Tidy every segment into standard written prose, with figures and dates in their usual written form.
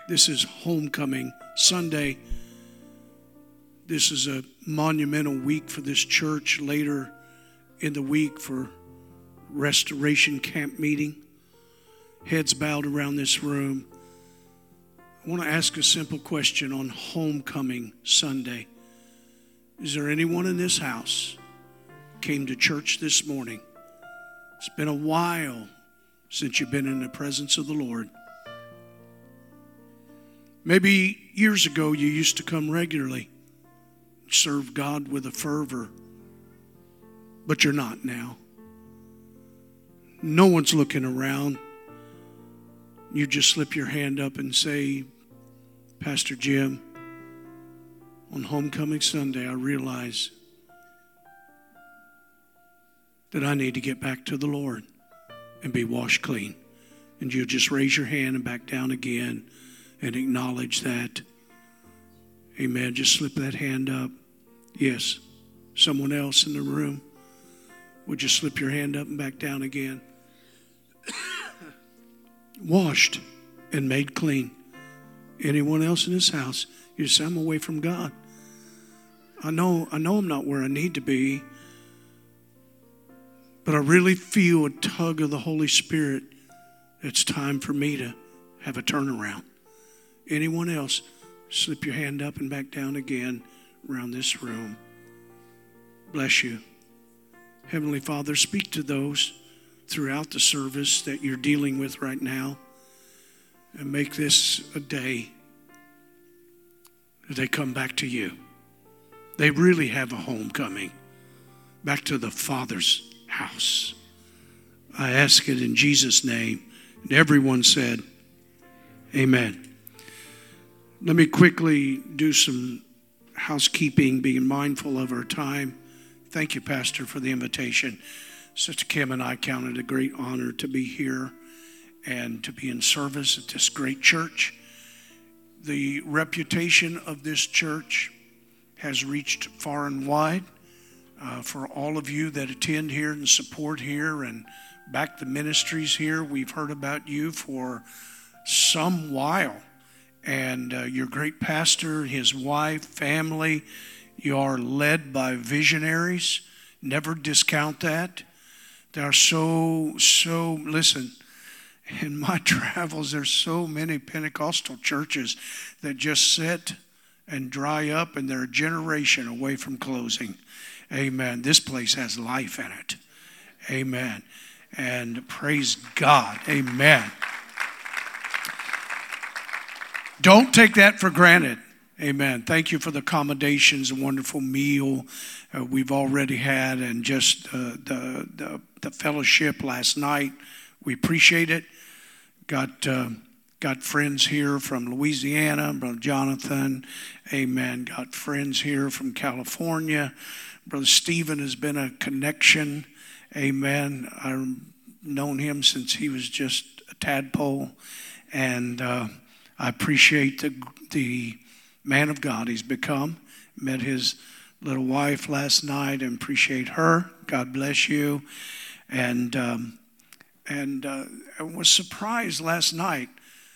This is Homecoming Sunday. This is a monumental week for this church. Later in the week for Restoration Camp meeting. Heads bowed around this room. I want to ask a simple question on Homecoming Sunday. Is there anyone in this house came to church this morning? It's been a while since you've been in the presence of the Lord. Maybe years ago you used to come regularly, serve God with a fervor, but you're not now. No one's looking around. You just slip your hand up and say, Pastor Jim, on Homecoming Sunday, I realize that I need to get back to the Lord and be washed clean. And you'll just raise your hand and back down again and acknowledge that. Amen. Just slip that hand up. Yes. Someone else in the room, would you slip your hand up and back down again? Washed and made clean. Anyone else in this house, you say, I'm away from God. I know I'm not where I need to be, but I really feel a tug of the Holy Spirit. It's time for me to have a turnaround. Anyone else, slip your hand up and back down again around this room. Bless you. Heavenly Father, speak to those throughout the service that you're dealing with right now, and make this a day that they come back to you. They really have a homecoming back to the Father's house. I ask it in Jesus' name. And everyone said, amen. Let me quickly do some housekeeping, being mindful of our time. Thank you, Pastor, for the invitation. Sister Kim and I count it a great honor to be here and to be in service at this great church. The reputation of this church has reached far and wide. For all of you that attend here and support here and back the ministries here, we've heard about you for some while. And your great pastor, his wife, family, you are led by visionaries. Never discount that. There are so, listen, in my travels, there's so many Pentecostal churches that just sit and dry up, and they're a generation away from closing. Amen. This place has life in it. Amen. And praise God. Amen. Don't take that for granted. Amen. Thank you for the accommodations, a wonderful meal we've already had, and just the fellowship last night. We appreciate it. Got friends here from Louisiana, Brother Jonathan. Amen. Got friends here from California. Brother Stephen has been a connection. Amen. I've known him since he was just a tadpole, and I appreciate the man of God he's become. Met his little wife last night and appreciate her. God bless you. And I was surprised last night.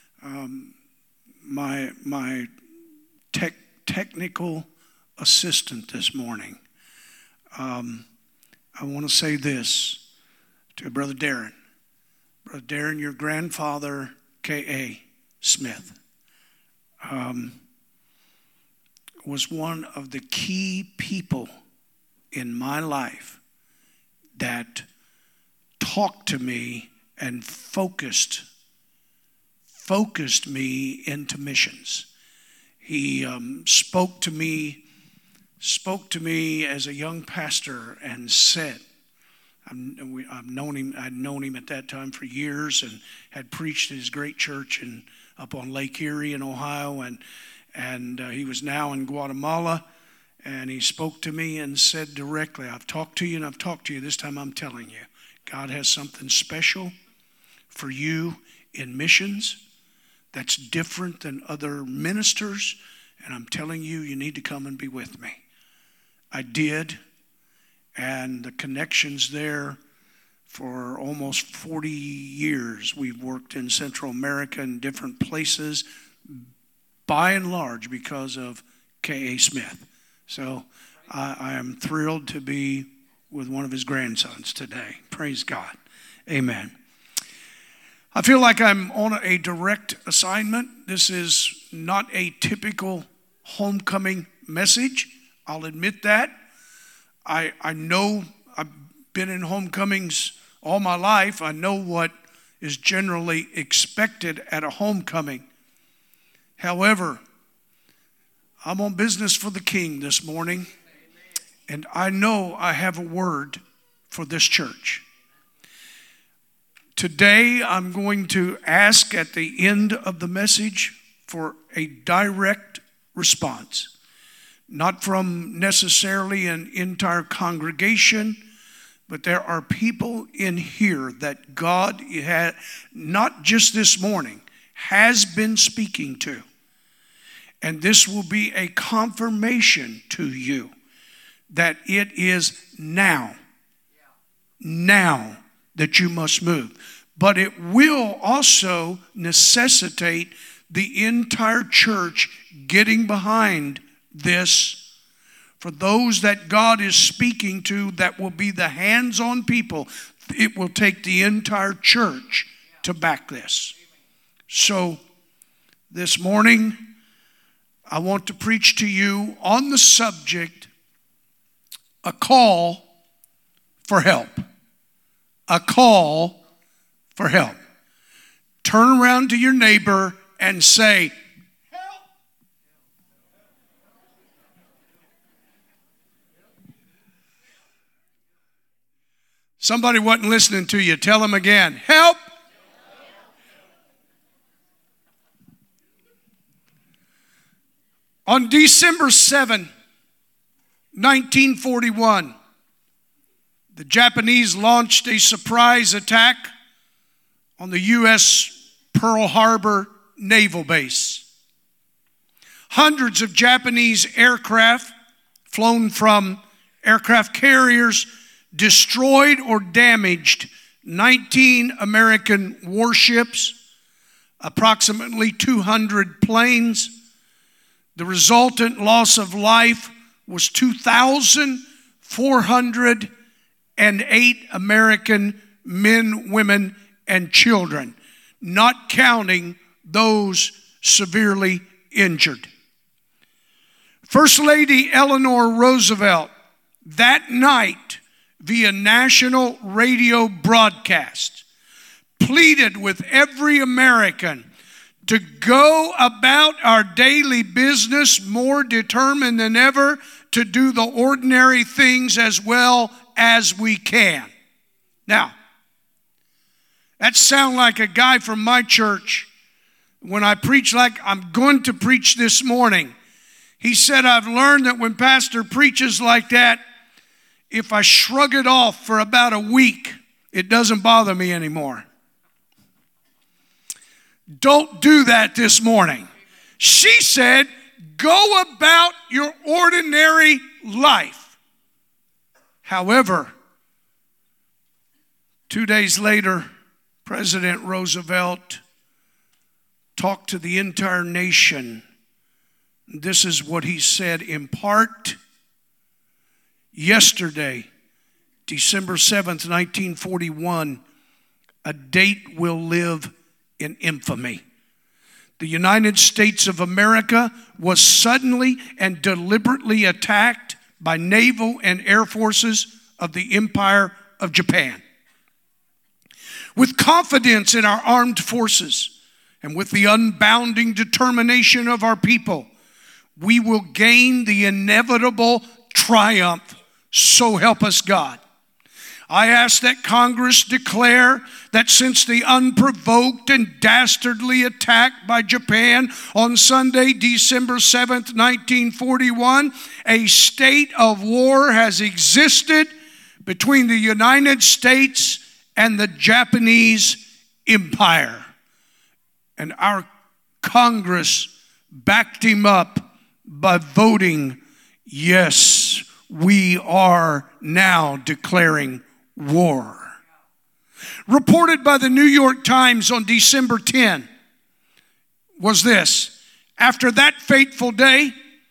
My technical assistant this morning. I want to say this to Brother Darren. Brother Darren, your grandfather, K.A. Smith, was one of the key people in my life that talked to me and focused me into missions. He spoke to me as a young pastor and said, I'd known him at that time for years and had preached at his great church up on Lake Erie in Ohio, and he was now in Guatemala, and he spoke to me and said directly, I've talked to you and I've talked to you. This time I'm telling you, God has something special for you in missions that's different than other ministers, and I'm telling you, you need to come and be with me. I did, and the connections there for almost 40 years. We've worked in Central America in different places, by and large because of K.A. Smith. So I am thrilled to be with one of his grandsons today. Praise God. Amen. I feel like I'm on a direct assignment. This is not a typical homecoming message. I'll admit that. I know I've been in homecomings all my life. I know what is generally expected at a homecoming. However, I'm on business for the King this morning, and I know I have a word for this church. Today, I'm going to ask at the end of the message for a direct response, not from necessarily an entire congregation, but there are people in here that God had, not just this morning, has been speaking to. And this will be a confirmation to you that it is now that you must move. But it will also necessitate the entire church getting behind this. For those that God is speaking to, that will be the hands-on people, it will take the entire church to back this. So this morning, I want to preach to you on the subject, a call for help. A call for help. Turn around to your neighbor and say, help. Somebody wasn't listening to you. Tell them again, help. On December 7, 1941, the Japanese launched a surprise attack on the U.S. Pearl Harbor Naval Base. Hundreds of Japanese aircraft flown from aircraft carriers destroyed or damaged 19 American warships, approximately 200 planes. The resultant loss of life was 2,408 American men, women, and children, not counting those severely injured. First Lady Eleanor Roosevelt, that night, via national radio broadcast, pleaded with every American to go about our daily business more determined than ever to do the ordinary things as well as we can. Now, that sounds like a guy from my church when I preach like I'm going to preach this morning. He said, I've learned that when pastor preaches like that, if I shrug it off for about a week, it doesn't bother me anymore. Don't do that this morning. She said, go about your ordinary life. However, 2 days later, President Roosevelt talked to the entire nation. This is what he said in part. Yesterday, December 7th, 1941, a date will live in infamy. The United States of America was suddenly and deliberately attacked by naval and air forces of the Empire of Japan. With confidence in our armed forces and with the unbounding determination of our people, we will gain the inevitable triumph. So help us God. I ask that Congress declare that since the unprovoked and dastardly attack by Japan on Sunday, December 7th, 1941, a state of war has existed between the United States and the Japanese Empire. And our Congress backed him up by voting, yes, we are now declaring war. Reported by the New York Times on December 10 was this: After that fateful day,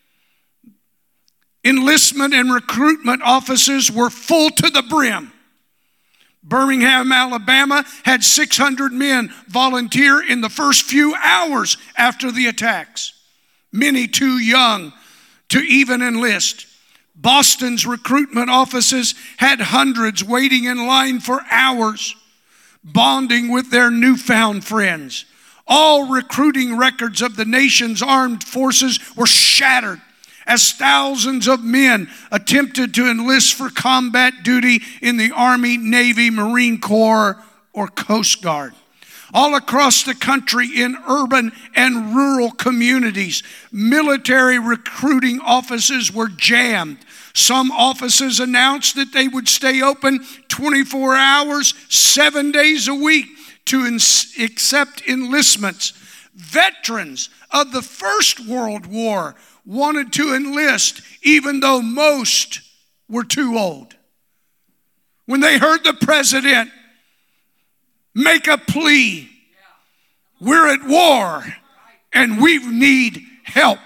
enlistment and recruitment offices were full to the brim. Birmingham, Alabama had 600 men volunteer in the first few hours after the attacks, many too young to even enlist. Boston's recruitment offices had hundreds waiting in line for hours, bonding with their newfound friends. All recruiting records of the nation's armed forces were shattered as thousands of men attempted to enlist for combat duty in the Army, Navy, Marine Corps, or Coast Guard. All across the country in urban and rural communities, military recruiting offices were jammed. Some offices announced that they would stay open 24 hours, 7 days a week to accept enlistments. Veterans of the First World War wanted to enlist even though most were too old. When they heard the president make a plea, we're at war and we need help,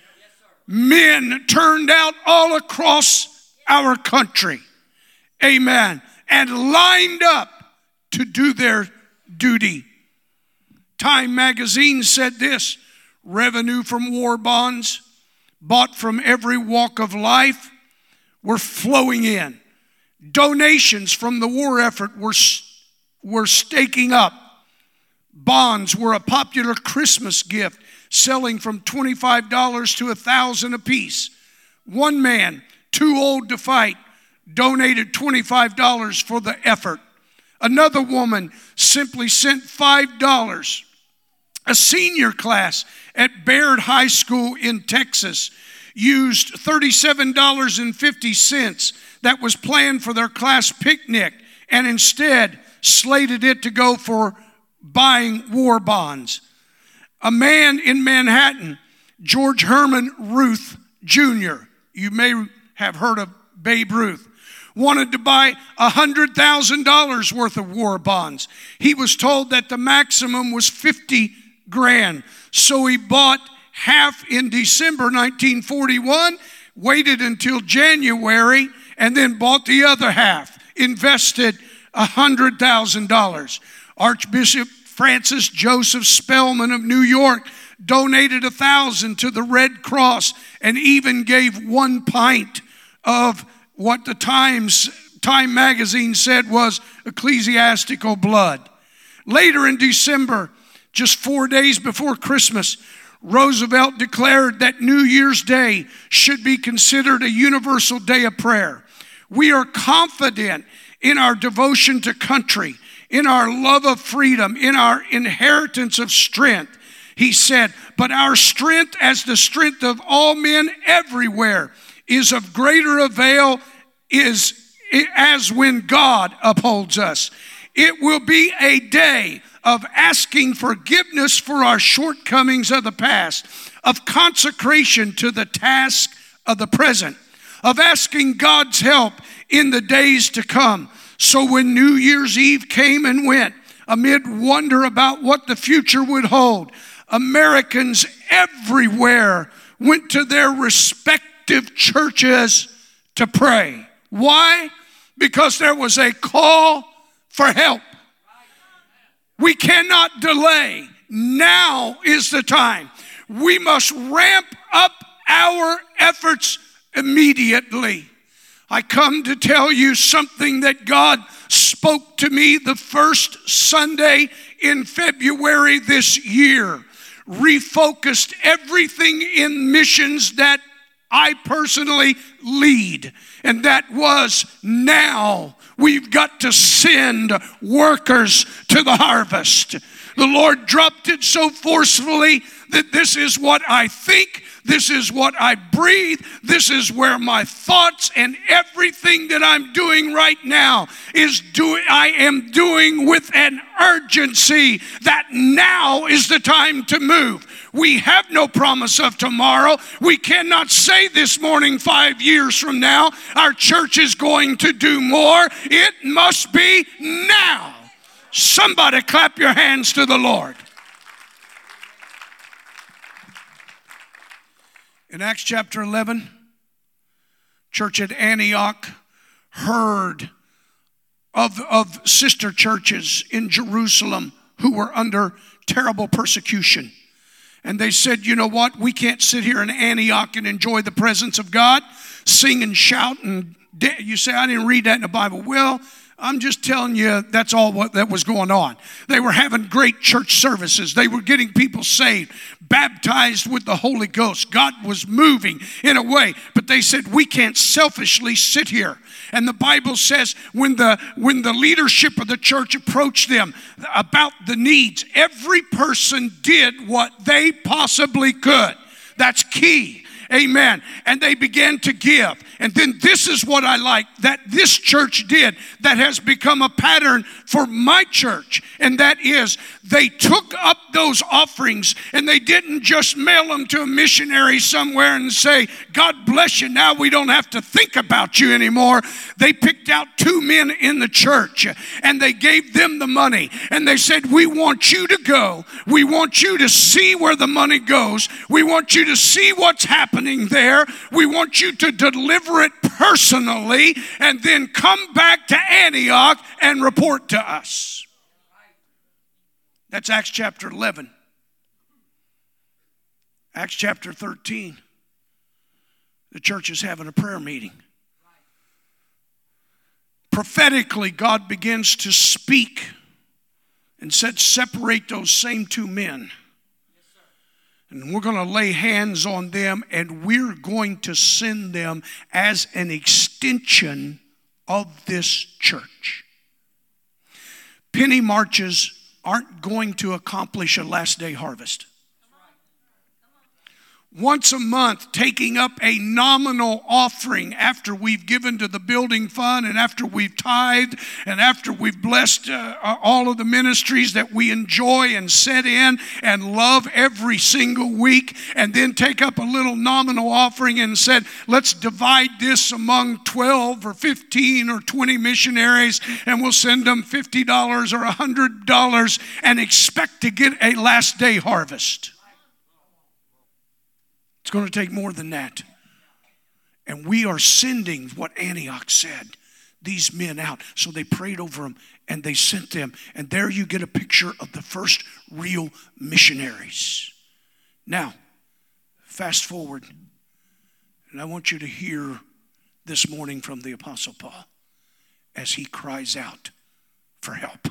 men turned out all across our country, amen, and lined up to do their duty. Time magazine said this: revenue from war bonds bought from every walk of life were flowing in. Donations from the war effort were staking up. Bonds were a popular Christmas gift, selling from $25 to $1,000 apiece. One man, too old to fight, donated $25 for the effort. Another woman simply sent $5. A senior class at Baird High School in Texas used $37.50 that was planned for their class picnic and instead slated it to go for buying war bonds. A man in Manhattan, George Herman Ruth Jr., you may have heard of Babe Ruth, wanted to buy $100,000 worth of war bonds. He was told that the maximum was $50,000, so he bought half in December 1941, waited until January, and then bought the other half, invested $100,000. Archbishop Francis Joseph Spellman of New York donated $1,000 to the Red Cross and even gave 1 pint of what the Time magazine said was ecclesiastical blood. Later in December, just 4 days before Christmas, Roosevelt declared that New Year's Day should be considered a universal day of prayer. We are confident in our devotion to country, in our love of freedom, in our inheritance of strength. He said, but our strength as the strength of all men everywhere is of greater avail as when God upholds us. It will be a day of asking forgiveness for our shortcomings of the past, of consecration to the task of the present, of asking God's help in the days to come. So when New Year's Eve came and went, amid wonder about what the future would hold, Americans everywhere went to their respective churches to pray. Why? Because there was a call for help. We cannot delay. Now is the time. We must ramp up our efforts immediately. I come to tell you something that God spoke to me the first Sunday in February this year. Refocused everything in missions that I personally lead. And that was, now we've got to send workers to the harvest. The Lord dropped it so forcefully that this is what I think, this is what I breathe, this is where my thoughts and everything that I'm doing right now I am doing with an urgency that now is the time to move. We have no promise of tomorrow. We cannot say this morning 5 years from now our church is going to do more. It must be now. Somebody clap your hands to the Lord. In Acts chapter 11, church at Antioch heard of sister churches in Jerusalem who were under terrible persecution. And they said, you know what? We can't sit here in Antioch and enjoy the presence of God, sing and shout. And you say, I didn't read that in the Bible. Well, I'm just telling you, that's all that was going on. They were having great church services. They were getting people saved, baptized with the Holy Ghost. God was moving in a way. But they said, we can't selfishly sit here. And the Bible says when the leadership of the church approached them about the needs, every person did what they possibly could. That's key. Amen. And they began to give. And then this is what I like that this church did that has become a pattern for my church. And that is they took up those offerings and they didn't just mail them to a missionary somewhere and say, God bless you, now we don't have to think about you anymore. They picked out 2 men in the church and they gave them the money. And they said, we want you to go. We want you to see where the money goes. We want you to see what's happening there. We want you to deliver it personally and then come back to Antioch and report to us. That's Acts chapter 11. Acts chapter 13. The church is having a prayer meeting. Prophetically, God begins to speak and said, separate those same 2 men. And we're going to lay hands on them and we're going to send them as an extension of this church. Penny marches aren't going to accomplish a last day harvest. Once a month, taking up a nominal offering after we've given to the building fund and after we've tithed and after we've blessed all of the ministries that we enjoy and set in and love every single week, and then take up a little nominal offering and said, let's divide this among 12 or 15 or 20 missionaries and we'll send them $50 or $100 and expect to get a last day harvest. It's going to take more than that. And we are sending what Antioch said, these men out. So they prayed over them and they sent them. And there you get a picture of the first real missionaries. Now, fast forward. And I want you to hear this morning from the Apostle Paul as he cries out for help.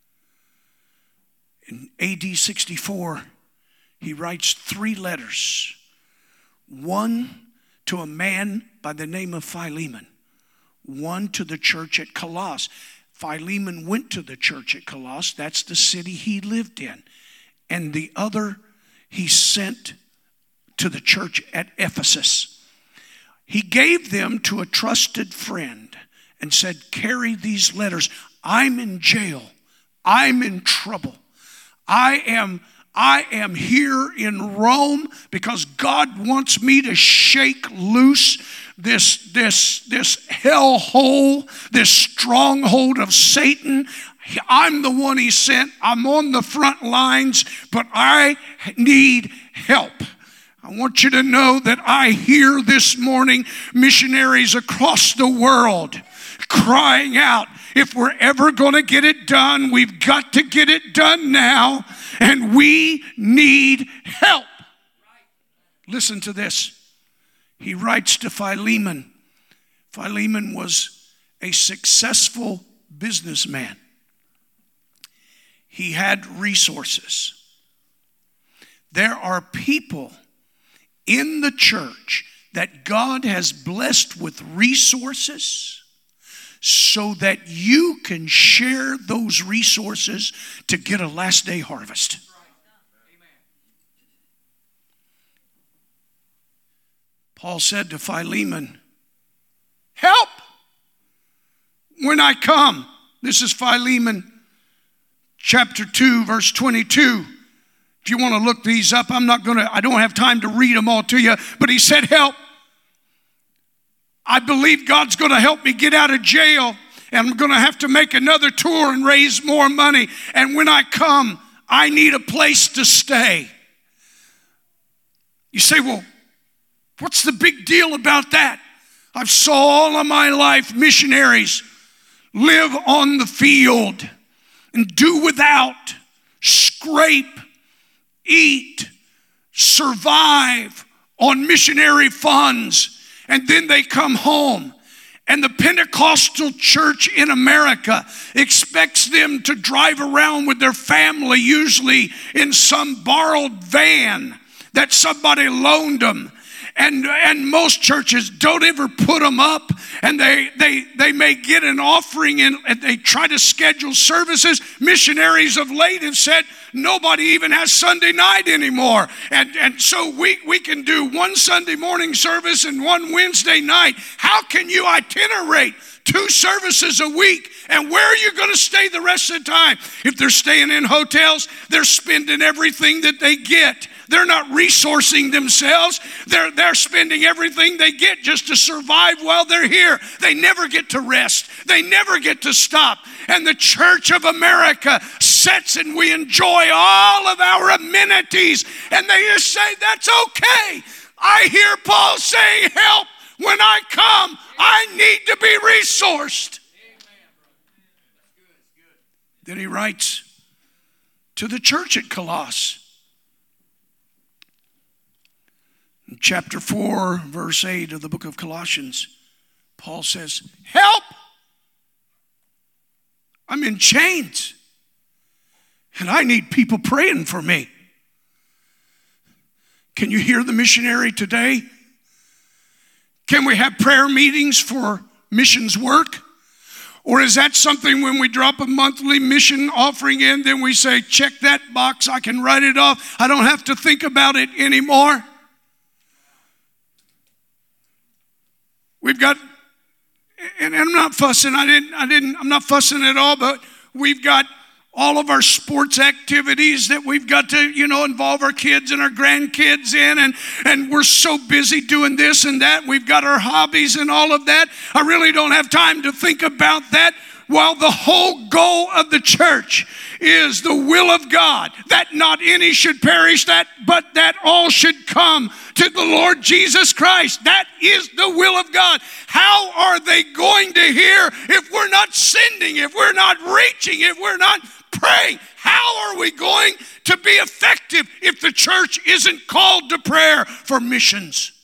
In AD 64, he writes 3 letters. One to a man by the name of Philemon. One to the church at Colossus. Philemon went to the church at Colossus. That's the city he lived in. And the other he sent to the church at Ephesus. He gave them to a trusted friend and said, carry these letters. I'm in jail. I'm in trouble. I am here in Rome because God wants me to shake loose this hellhole, this stronghold of Satan. I'm the one he sent. I'm on the front lines, but I need help. I want you to know that I hear this morning missionaries across the world crying out, if we're ever going to get it done, we've got to get it done now, and we need help. Listen to this. He writes to Philemon. Philemon was a successful businessman. He had resources. There are people in the church that God has blessed with resources so that you can share those resources to get a last day harvest. Paul said to Philemon, help when I come. This is Philemon chapter 2, verse 22. If you want to look these up, I don't have time to read them all to you, but he said, help. I believe God's going to help me get out of jail, and I'm going to have to make another tour and raise more money. And when I come, I need a place to stay. You say, well, What's the big deal about that? I've saw all of my life missionaries live on the field and do without, scrape, eat, survive on missionary funds, and then they come home. And the Pentecostal church in America expects them to drive around with their family, usually in some borrowed van that somebody loaned them. And most churches don't ever put them up, and they may get an offering and they try to schedule services. Missionaries of late have said nobody even has Sunday night anymore. And so we can do one Sunday morning service and one Wednesday night. How can you itinerate 2 services a week? And where are you going to stay the rest of the time? If they're staying in hotels, they're spending everything that they get. They're not resourcing themselves. They're spending everything they get just to survive while they're here. They never get to rest. They never get to stop. And the Church of America sits and we enjoy all of our amenities. And they just say, that's okay. I hear Paul saying, help. When I come, I need to be resourced. Then he writes to the church at Colossus. In chapter 4, verse 8 of the book of Colossians, Paul says, help! I'm in chains, and I need people praying for me. Can you hear the missionary today? Can we have prayer meetings for missions work? Or is that something when we drop a monthly mission offering in, then we say, check that box, I can write it off. I don't have to think about it anymore. We've got, and I'm not fussing, I'm not fussing at all, but we've got all of our sports activities that we've got to, involve our kids and our grandkids in, and we're so busy doing this and that. We've got our hobbies and all of that. I really don't have time to think about that. While the whole goal of the church is the will of God, that not any should perish, but that all should come to the Lord Jesus Christ. That is the will of God. How are they going to hear if we're not sending, if we're not reaching, if we're not praying? How are we going to be effective if the church isn't called to prayer for missions?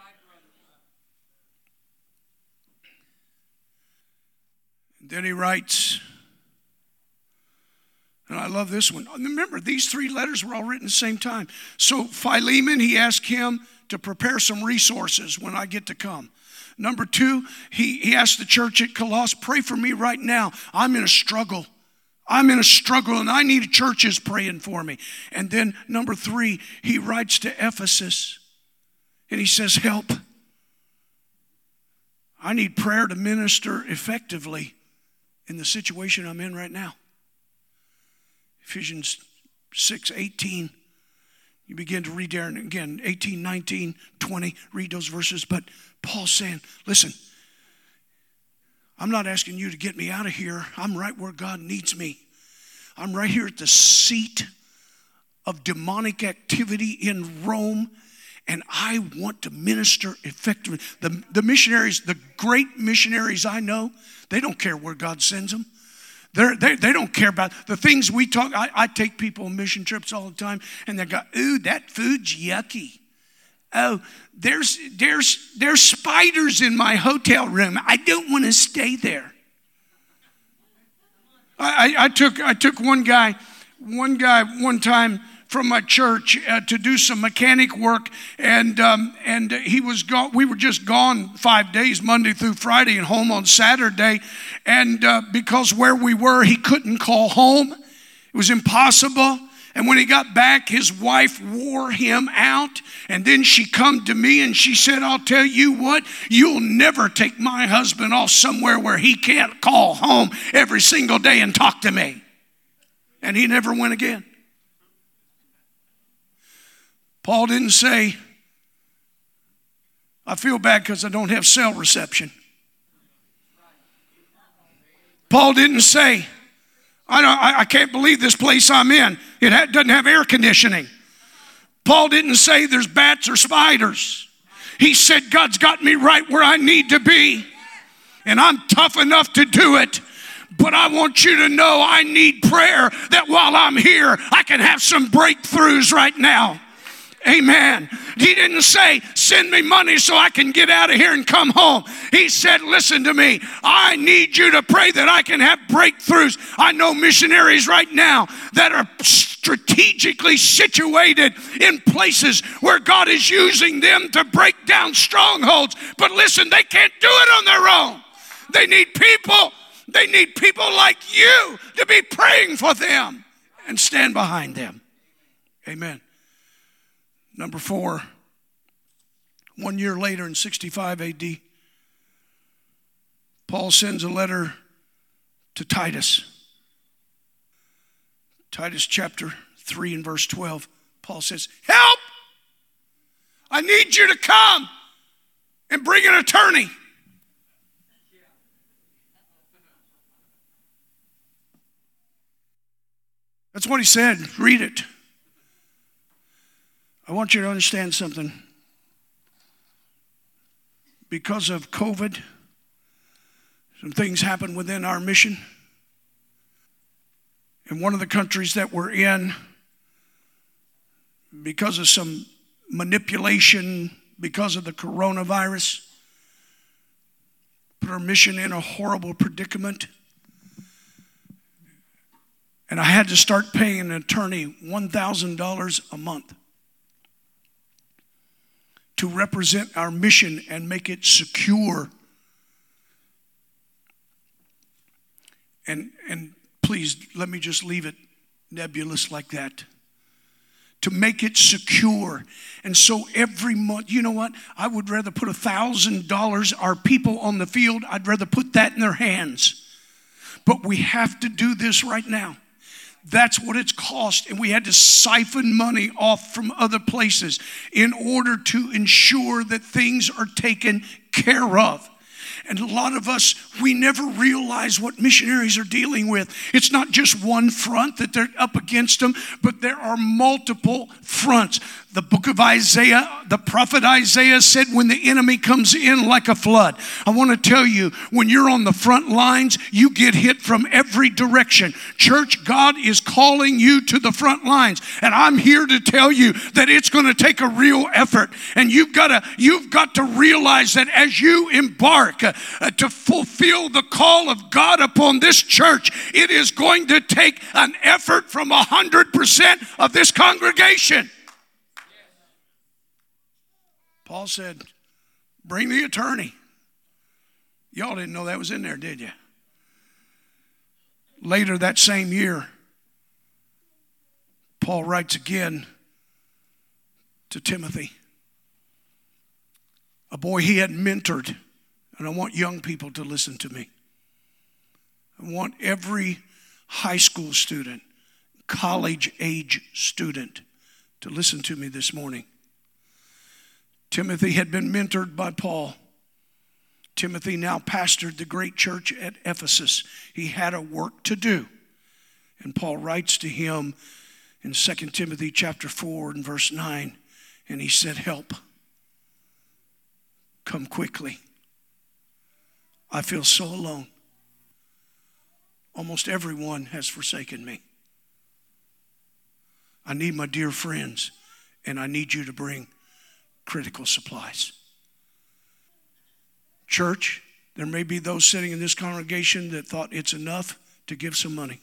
Then he writes, and I love this one. Remember, these 3 letters were all written at the same time. So Philemon, he asked him to prepare some resources when I get to come. Number 2, he asked the church at Colossus, pray for me right now. I'm in a struggle. I'm in a struggle and I need churches praying for me. And then number 3, he writes to Ephesus and he says, help. I need prayer to minister effectively in the situation I'm in right now. Ephesians 6:18. You begin to read there, and again, 18, 19, 20, read those verses. But Paul's saying, listen, I'm not asking you to get me out of here. I'm right where God needs me. I'm right here at the seat of demonic activity in Rome, and I want to minister effectively. The missionaries, the great missionaries I know, they don't care where God sends them. They don't care about the things we talk. I take people on mission trips all the time, and they go, ooh, that food's yucky. Oh, there's spiders in my hotel room. I don't want to stay there. I took one guy one time from my church to do some mechanic work, and he was gone. We were just gone 5 days, Monday through Friday, and home on Saturday. And because where we were, he couldn't call home. It was impossible. And when he got back, his wife wore him out. And then she come to me and she said, I'll tell you what, you'll never take my husband off somewhere where he can't call home every single day and talk to me. And he never went again. Paul didn't say, I feel bad because I don't have cell reception. Paul didn't say, I can't believe this place I'm in. It doesn't have air conditioning. Paul didn't say there's bats or spiders. He said, God's got me right where I need to be. And I'm tough enough to do it. But I want you to know I need prayer that while I'm here, I can have some breakthroughs right now. Amen. He didn't say, send me money so I can get out of here and come home. He said, listen to me. I need you to pray that I can have breakthroughs. I know missionaries right now that are strategically situated in places where God is using them to break down strongholds. But listen, they can't do it on their own. They need people. They need people like you to be praying for them and stand behind them. Amen. Number 4, 1 year later in 65 AD, Paul sends a letter to Titus. Titus chapter 3 and verse 12, Paul says, help! I need you to come and bring an attorney. That's what he said. Read it. I want you to understand something. Because of COVID, some things happened within our mission. In one of the countries that we're in, because of some manipulation, because of the coronavirus, put our mission in a horrible predicament. And I had to start paying an attorney $1,000 a month to represent our mission and make it secure. And please, let me just leave it nebulous like that. To make it secure. And so every month, you know what? I would rather put $1,000, our people on the field, I'd rather put that in their hands. But we have to do this right now. That's what it's cost. And we had to siphon money off from other places in order to ensure that things are taken care of. And a lot of us, we never realize what missionaries are dealing with. It's not just one front that they're up against them, but there are multiple fronts. The book of Isaiah, the prophet Isaiah said, when the enemy comes in like a flood. I want to tell you, when you're on the front lines, you get hit from every direction. Church, God is calling you to the front lines. And I'm here to tell you that it's going to take a real effort. And you've got to realize that as you embark to fulfill the call of God upon this church, it is going to take an effort from 100% of this congregation. Paul said, bring the attorney. Y'all didn't know that was in there, did you? Later that same year, Paul writes again to Timothy, a boy he had mentored. And I want young people to listen to me. I want every high school student, college age student to listen to me this morning. Timothy had been mentored by Paul. Timothy now pastored the great church at Ephesus. He had a work to do. And Paul writes to him in 2 Timothy chapter 4 and verse 9. And he said, help. Come quickly. I feel so alone. Almost everyone has forsaken me. I need my dear friends, and I need you to bring critical supplies. Church, there may be those sitting in this congregation that thought it's enough to give some money.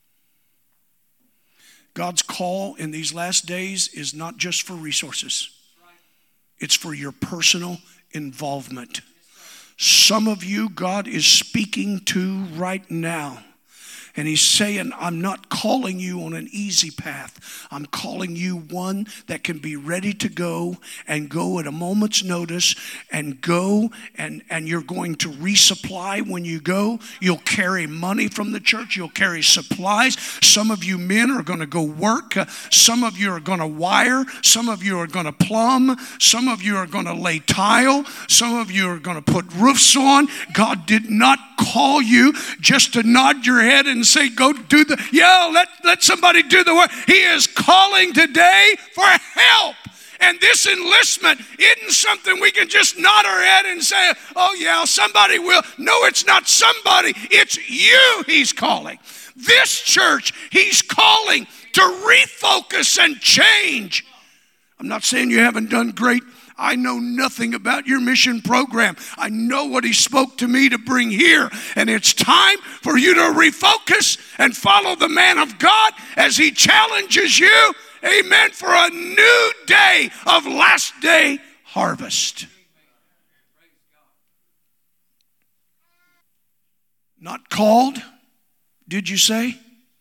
God's call in these last days is not just for resources. It's for your personal involvement. Some of you, God is speaking to right now. And he's saying, I'm not calling you on an easy path. I'm calling you one that can be ready to go and go at a moment's notice and go and you're going to resupply when you go. You'll carry money from the church. You'll carry supplies. Some of you men are going to go work. Some of you are going to wire. Some of you are going to plumb. Some of you are going to lay tile. Some of you are going to put roofs on. God did not call you just to nod your head and say, go do let somebody do the work. He is calling today for help. And this enlistment isn't something we can just nod our head and say, oh yeah, somebody will. No, it's not somebody. It's you he's calling. This church he's calling to refocus and change. I'm not saying you haven't done great. I know nothing about your mission program. I know what he spoke to me to bring here. And it's time for you to refocus and follow the man of God as he challenges you. Amen. For a new day of last day harvest. Not called, did you say?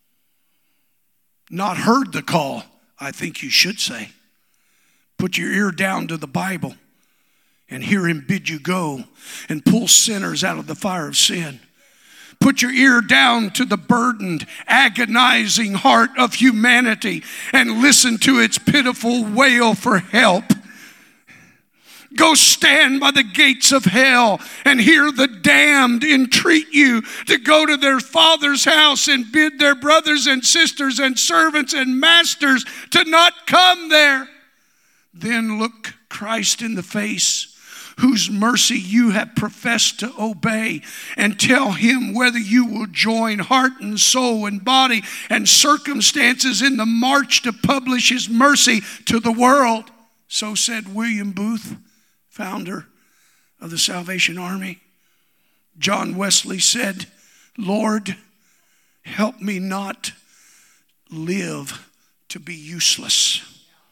Not heard the call, I think you should say. Put your ear down to the Bible and hear him bid you go and pull sinners out of the fire of sin. Put your ear down to the burdened, agonizing heart of humanity and listen to its pitiful wail for help. Go stand by the gates of hell and hear the damned entreat you to go to their Father's house and bid their brothers and sisters and servants and masters to not come there. Then look Christ in the face, whose mercy you have professed to obey, and tell him whether you will join heart and soul and body and circumstances in the march to publish his mercy to the world. So said William Booth, founder of the Salvation Army. John Wesley said, Lord, help me not live to be useless.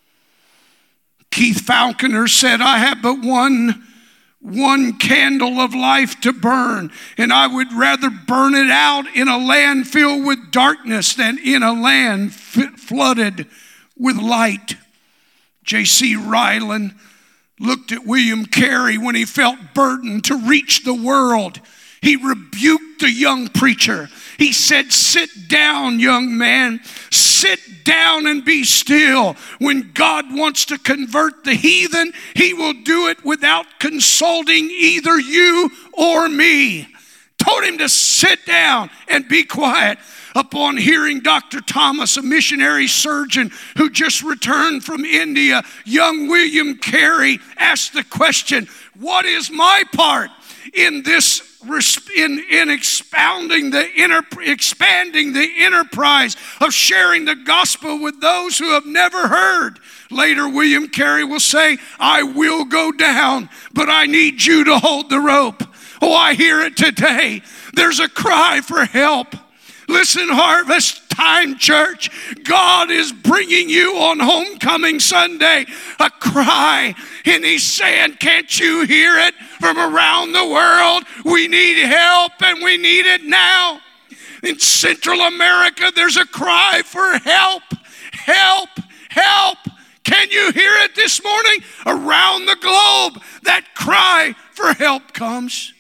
Keith Falconer said, I have but one candle of life to burn, and I would rather burn it out in a land filled with darkness than in a land flooded with light. J.C. Ryland looked at William Carey when he felt burdened to reach the world. He rebuked the young preacher. He said, sit down, young man. Sit down and be still. When God wants to convert the heathen, he will do it without consulting either you or me. Told him to sit down and be quiet. Upon hearing Dr. Thomas, a missionary surgeon who just returned from India, young William Carey asked the question, what is my part in this, in expanding the enterprise of sharing the gospel with those who have never heard? Later, William Carey will say, I will go down, but I need you to hold the rope. Oh, I hear it today. There's a cry for help. Listen, Harvest Time Church, God is bringing you on Homecoming Sunday a cry, and he's saying, can't you hear it from around the world? We need help, and we need it now. In Central America, there's a cry for help, help, help. Can you hear it this morning? Around the globe, that cry for help comes.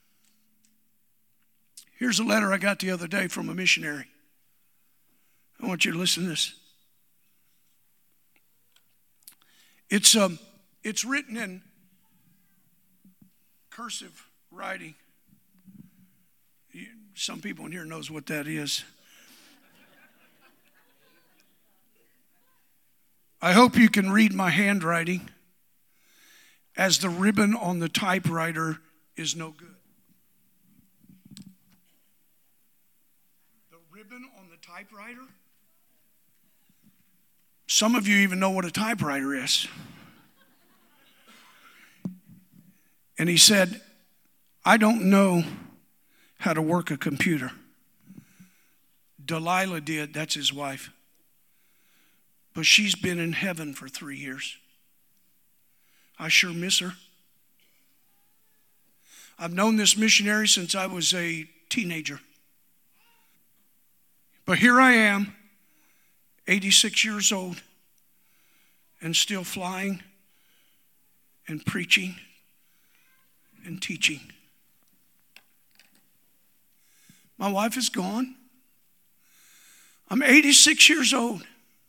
Here's a letter I got the other day from a missionary. I want you to listen to this. It's written in cursive writing. Some people in here knows what that is. I hope you can read my handwriting, as the ribbon on the typewriter is no good. On the typewriter? Some of you even know what a typewriter is. And he said, I don't know how to work a computer. Delilah did, that's his wife. But she's been in heaven for 3 years. I sure miss her. I've known this missionary since I was a teenager. But here I am, 86 years old, and still flying and preaching and teaching. My wife is gone. I'm 86 years old.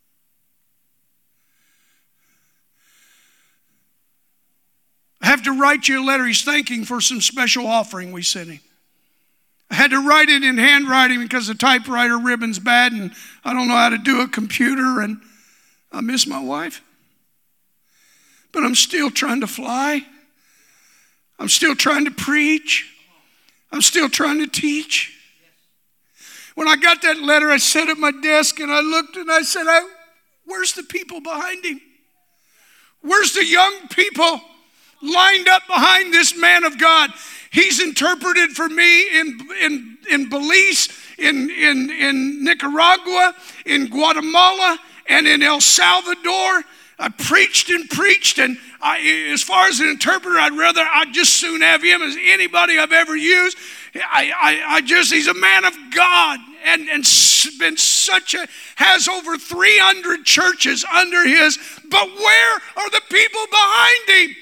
I have to write you a letter. He's thanking for some special offering we sent him. I had to write it in handwriting because the typewriter ribbon's bad and I don't know how to do a computer, and I miss my wife. but I'm still trying to fly. I'm still trying to preach. I'm still trying to teach. When I got that letter, I sat at my desk and I looked and I said, where's the people behind him? Where's the young people lined up behind this man of God? He's interpreted for me in Belize, in Nicaragua, in Guatemala, and in El Salvador. I preached, and as far as an interpreter, I'd just soon have him as anybody I've ever used. He's a man of God, and been has over 300 churches under his. But where are the people behind him?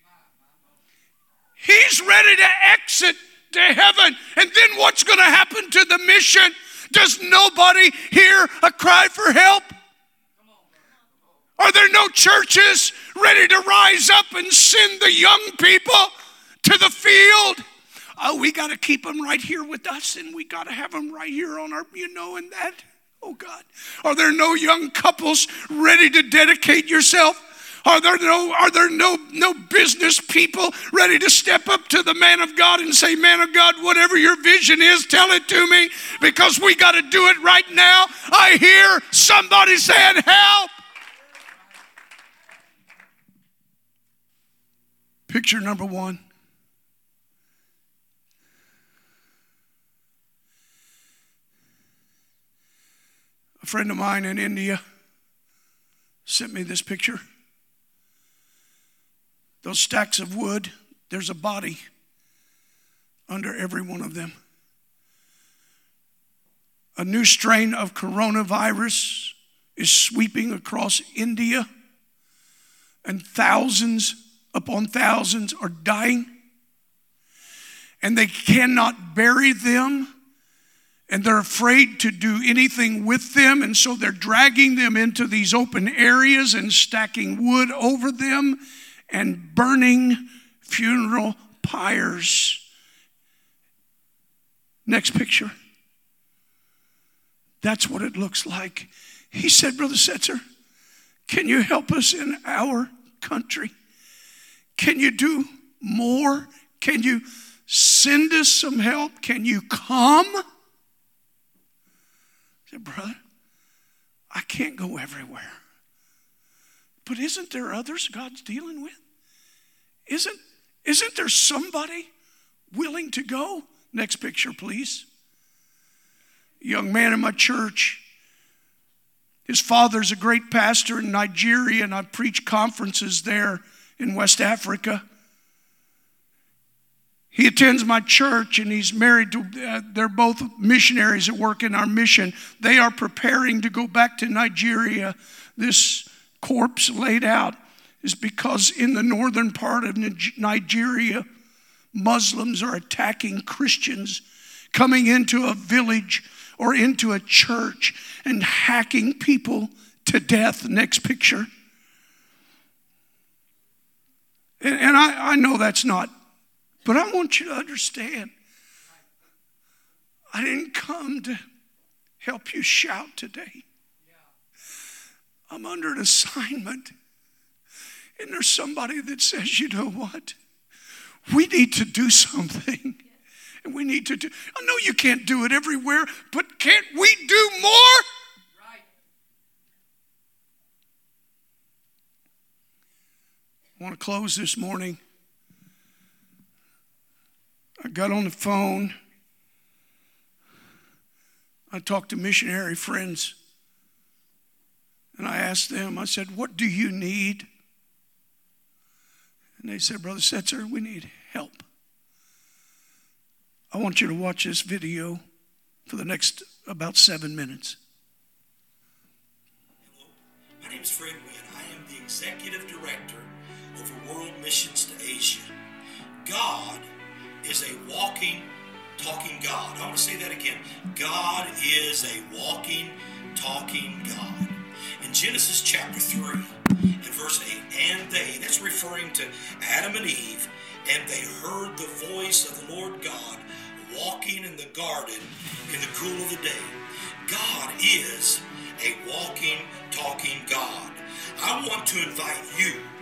He's ready to exit to heaven, and then what's going to happen to the mission? Does nobody hear a cry for help? Are there no churches ready to rise up and send the young people to the field? Oh, we got to keep them right here with us, and we got to have them right here on our, and that. Oh, God. Are there no young couples ready to dedicate yourself? Are there no business people ready to step up to the man of God and say, man of God, whatever your vision is, tell it to me, because we got to do it right now. I hear somebody saying, help. Picture number 1. A friend of mine in India sent me this picture. Those stacks of wood, there's a body under every one of them. A new strain of coronavirus is sweeping across India, and thousands upon thousands are dying, and they cannot bury them, and they're afraid to do anything with them, and so they're dragging them into these open areas and stacking wood over them and burning funeral pyres. Next picture. That's what it looks like. He said, Brother Setzer, can you help us in our country? Can you do more? Can you send us some help? Can you come? I said, brother, I can't go everywhere. But isn't there others God's dealing with? Isn't there somebody willing to go? Next picture, please. A young man in my church. His father's a great pastor in Nigeria, and I preach conferences there in West Africa. He attends my church, and he's married to, they're both missionaries that work in our mission. They are preparing to go back to Nigeria. This corpse laid out is because in the northern part of Nigeria, Muslims are attacking Christians, coming into a village or into a church and hacking people to death. Next picture. And I know that's not, but I want you to understand, I didn't come to help you shout today. I'm under an assignment. And there's somebody that says, you know what? We need to do something. And we need to do, I know you can't do it everywhere, but can't we do more? I want to close this morning. I got on the phone. I talked to missionary friends. And I asked them, I said, what do you need? And they said, Brother Setzer, we need help. I want you to watch this video for the next about 7 minutes. Hello, my name is Fred Wynn. I am the Executive Director over World Missions to Asia. God is a walking, talking God. I want to say that again. God is a walking, talking God. In Genesis chapter 3 and verse 8, and they, that's referring to Adam and Eve, and they heard the voice of the Lord God walking in the garden in the cool of the day. God is a walking, talking God. I want to invite you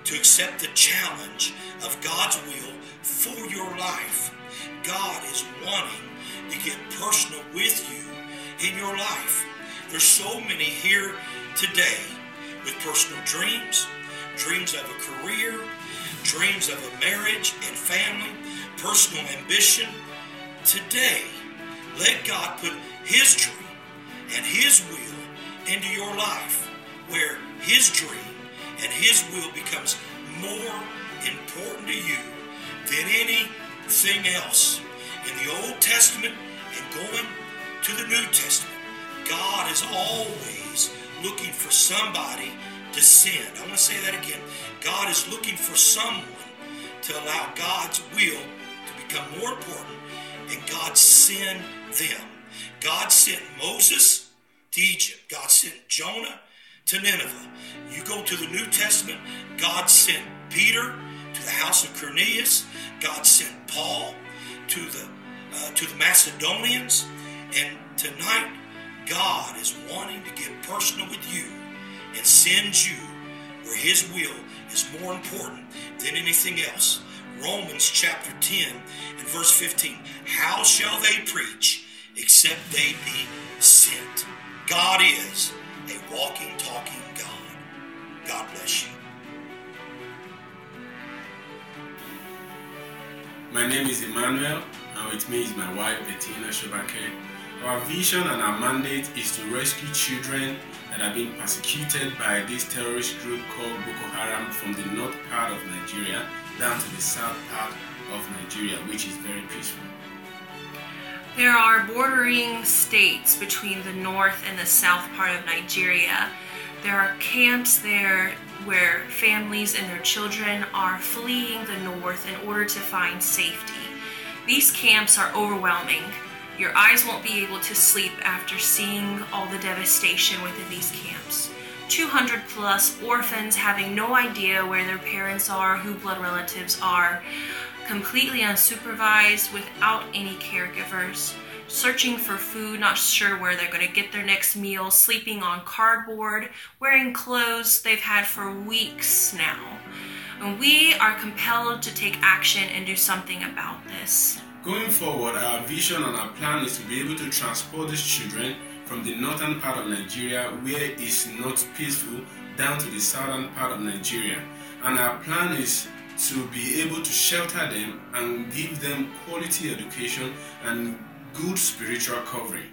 to accept the challenge of God's will for your life. God is wanting to get personal with you in your life. There's so many here today with personal dreams, dreams of a career, dreams of a marriage and family, personal ambition. Today, let God put His dream and His will into your life, where His dream and His will becomes more important to you than anything else. In the Old Testament and going to the New Testament, God is always looking for somebody to send. I want to say that again. God is looking for someone to allow God's will to become more important, and God sent them. God sent Moses to Egypt. God sent Jonah to Nineveh. You go to the New Testament, God sent Peter to the house of Cornelius. God sent Paul to the Macedonians. And tonight, God is wanting to get personal with you and send you where His will is more important than anything else. Romans chapter 10 and verse 15. How shall they preach except they be sent? God is a walking, talking God. God bless you. My name is Emmanuel, and with me is my wife, Bettina Shobake. Our vision and our mandate is to rescue children that are being persecuted by this terrorist group called Boko Haram from the north part of Nigeria down to the south part of Nigeria, which is very peaceful. There are bordering states between the north and the south part of Nigeria. There are camps there where families and their children are fleeing the north in order to find safety. These camps are overwhelming. Your eyes won't be able to sleep after seeing all the devastation within these camps. 200 plus orphans having no idea where their parents are, who blood relatives are, completely unsupervised, without any caregivers, searching for food, not sure where they're going to get their next meal, sleeping on cardboard, wearing clothes they've had for weeks now. And we are compelled to take action and do something about this. Going forward, our vision and our plan is to be able to transport these children from the northern part of Nigeria, where it's not peaceful, down to the southern part of Nigeria. And our plan is to be able to shelter them and give them quality education and good spiritual covering.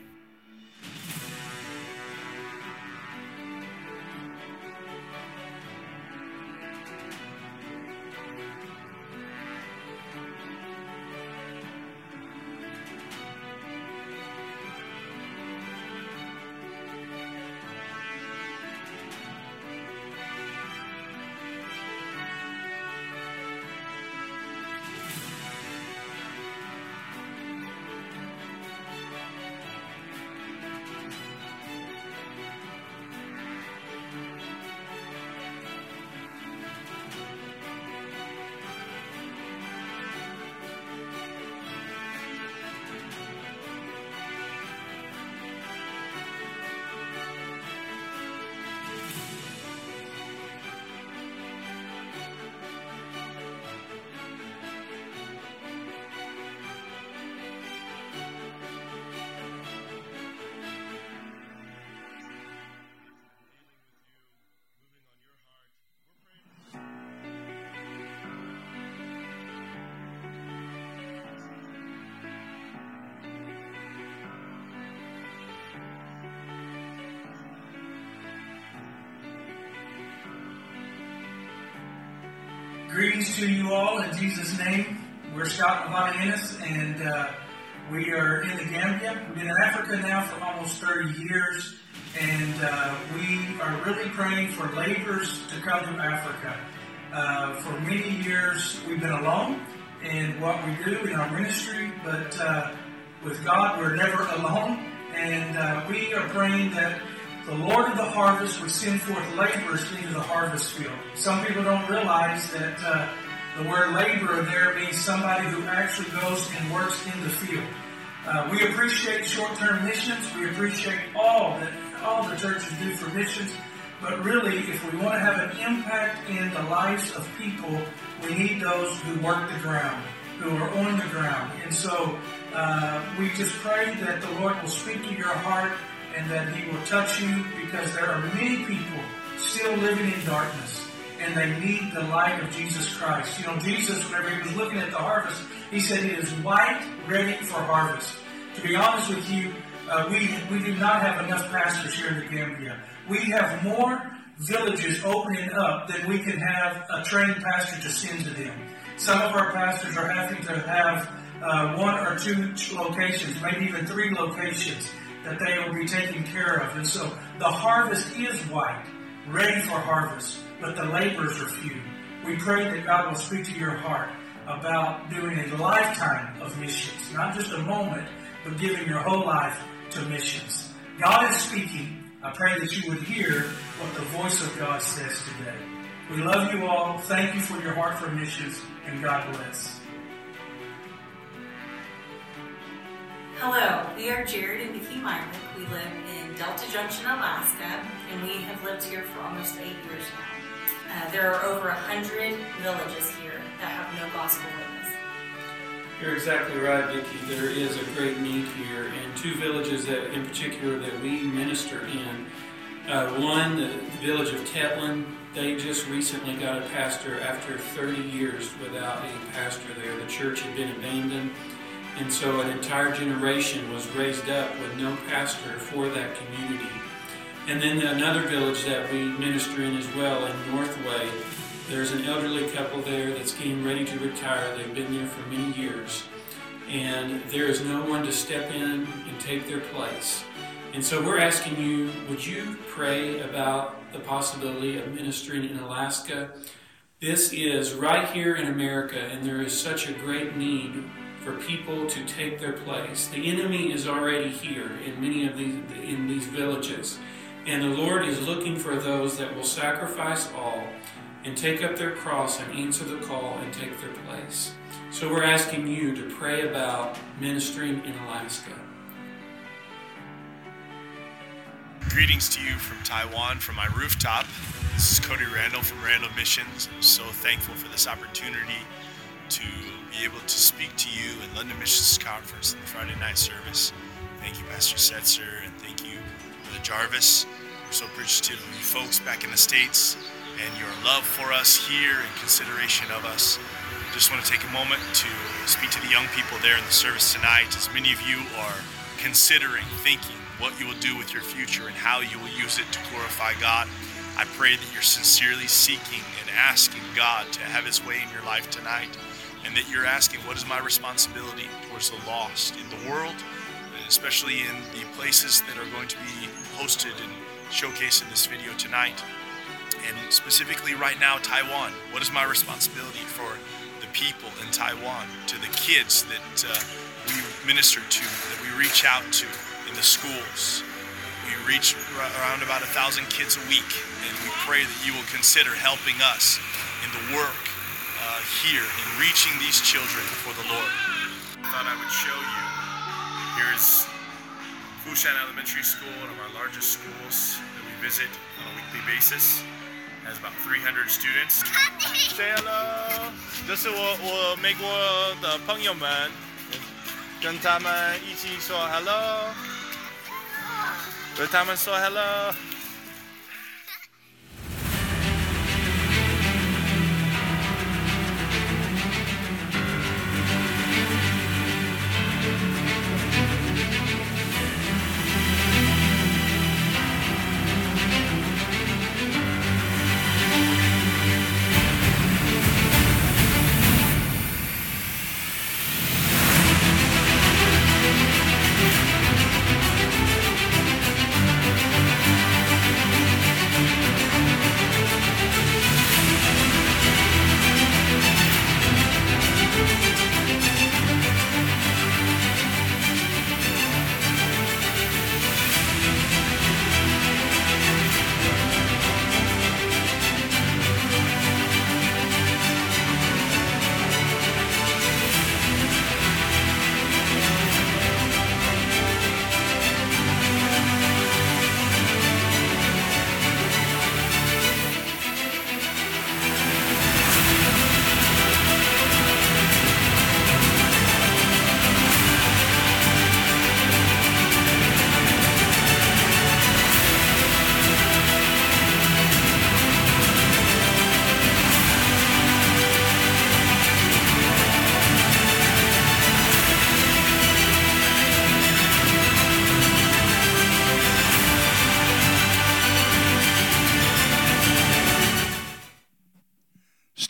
Greetings to you all in Jesus' name. We're Scott and Lonnie Ennis, and we are in the Gambia. We've been in Africa now for almost 30 years, and we are really praying for laborers to come to Africa. For many years, we've been alone in what we do in our ministry, but with God, we're never alone, and we are praying that the Lord of the harvest would send forth laborers into the harvest field. Some people don't realize that the word laborer there means somebody who actually goes and works in the field. We appreciate short-term missions. We appreciate all the churches do for missions. But really, if we want to have an impact in the lives of people, we need those who work the ground, who are on the ground. And so we just pray that the Lord will speak to your heart and that He will touch you, because there are many people still living in darkness and they need the light of Jesus Christ. You know, Jesus, whenever He was looking at the harvest, He said it is white, ready for harvest. To be honest with you, we do not have enough pastors here in the Gambia. We have more villages opening up than we can have a trained pastor to send to them. Some of our pastors are having to have 1 or 2 locations, maybe even 3 locations that they will be taking care of. And so the harvest is white, ready for harvest, but the laborers are few. We pray that God will speak to your heart about doing a lifetime of missions, not just a moment, but giving your whole life to missions. God is speaking. I pray that you would hear what the voice of God says today. We love you all. Thank you for your heart for missions, and God bless. Hello, we are Jared and Vicki Myrick. We live in Delta Junction, Alaska, and we have lived here for almost 8 years now. There are over 100 villages here that have no gospel witness. You're exactly right, Vicki. There is a great need here, and 2 villages that, in particular, that we minister in. One, the village of Tetlin, they just recently got a pastor after 30 years without a pastor there. The church had been abandoned, and so an entire generation was raised up with no pastor for that community. And then another village that we minister in as well, in Northway, there's an elderly couple there that's getting ready to retire. They've been there for many years, and there is no one to step in and take their place. And so we're asking you, would you pray about the possibility of ministering in Alaska? This is right here in America, and there is such a great need for people to take their place. The enemy is already here in many of these villages, and the Lord is looking for those that will sacrifice all and take up their cross and answer the call and take their place. So we're asking you to pray about ministering in Alaska. Greetings to you from Taiwan, from my rooftop. This is Cody Randall from Randall Missions. I'm so thankful for this opportunity to be able to speak to you in London Missions Conference in the Friday night service. Thank you, Pastor Setzer, and thank you, Brother Jarvis. We're so appreciative of you folks back in the States and your love for us here and consideration of us. Just want to take a moment to speak to the young people there in the service tonight, as many of you are considering, thinking what you will do with your future and how you will use it to glorify God. I pray that you're sincerely seeking and asking God to have His way in your life tonight, and that you're asking, what is my responsibility towards the lost in the world, and especially in the places that are going to be hosted and showcased in this video tonight. And specifically right now, Taiwan. What is my responsibility for the people in Taiwan, to the kids that we minister to, that we reach out to in the schools? We reach around about 1,000 kids a week, and we pray that you will consider helping us in the work here in reaching these children for the Lord. I thought I would show you. Here's Fushan Elementary School, one of our largest schools that we visit on a weekly basis. Has about 300 students. Say hello. 这是我美国的朋友们，跟他们一起说 hello， 跟他们说 hello。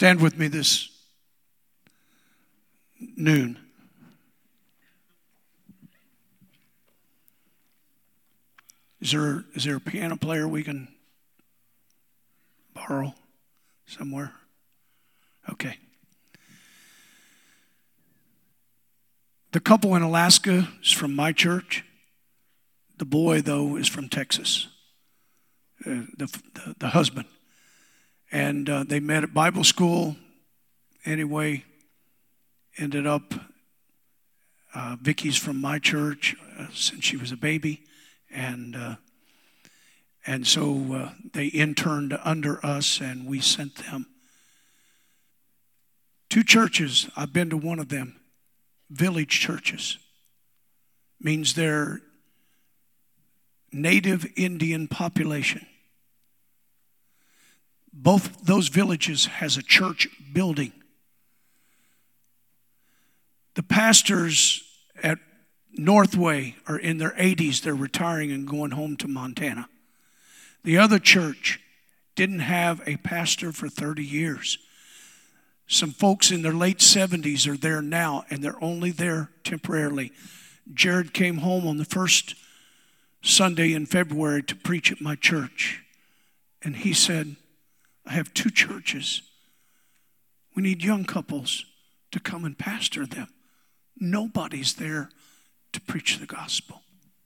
Stand with me this noon. Is there a piano player we can borrow somewhere? Okay. The couple in Alaska is from my church. The boy, though, is from Texas. The husband. And they met at Bible school. Anyway, ended up, Vicky's from my church since she was a baby. And so they interned under us, and we sent them. 2 churches, I've been to one of them, village churches. Means they're native Indian population. Both those villages has a church building. The pastors at Northway are in their 80s. They're retiring and going home to Montana. The other church didn't have a pastor for 30 years. Some folks in their late 70s are there now, and they're only there temporarily. Jared came home on the first Sunday in February to preach at my church. And he said, I have 2 churches. We need young couples to come and pastor them. Nobody's there to preach the gospel.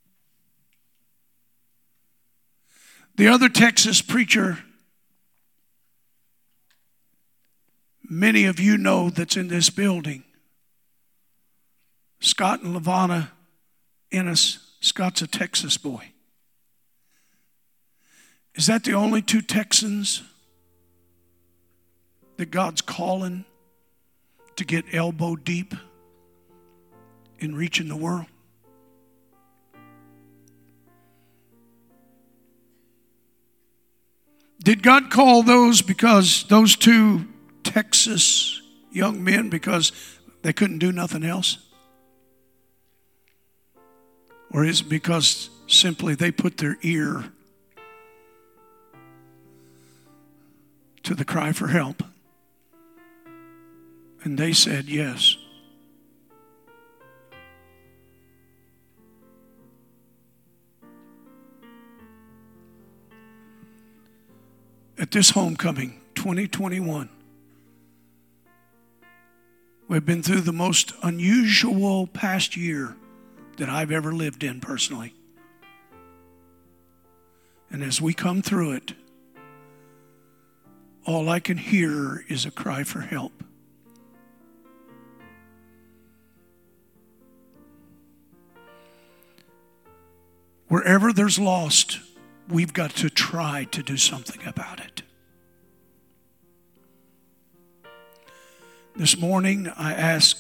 The other Texas preacher, many of you know that's in this building, Scott and LaVonna Ennis. Scott's a Texas boy. Is that the only 2 Texans that God's calling to get elbow deep in reaching the world? Did God call those because those 2 Texas young men because they couldn't do nothing else? Or is it because simply they put their ear to the cry for help? And they said yes. At this homecoming, 2021, we've been through the most unusual past year that I've ever lived in personally. And as we come through it, all I can hear is a cry for help. Wherever there's lost, we've got to try to do something about it. This morning, I asked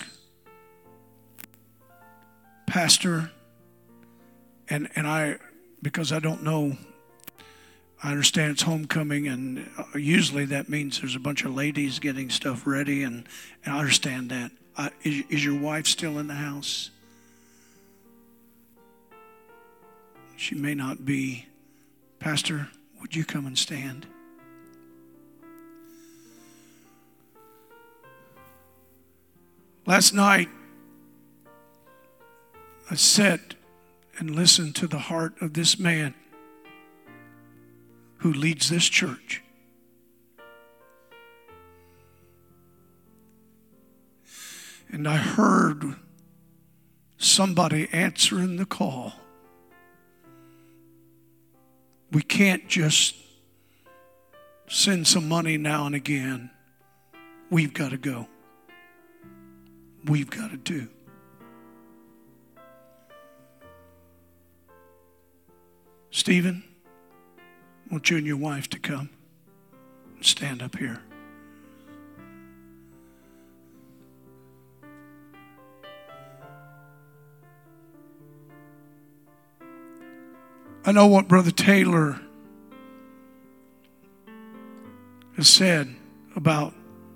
Pastor, and I, because I don't know, I understand it's homecoming, and usually that means there's a bunch of ladies getting stuff ready, and I understand that. Is your wife still in the house? She may not be. Pastor, would you come and stand? Last night, I sat and listened to the heart of this man who leads this church. And I heard somebody answering the call. We can't just send some money now and again. We've got to go. We've got to do. Stephen, I want you and your wife to come and stand up here. I know what Brother Taylor has said about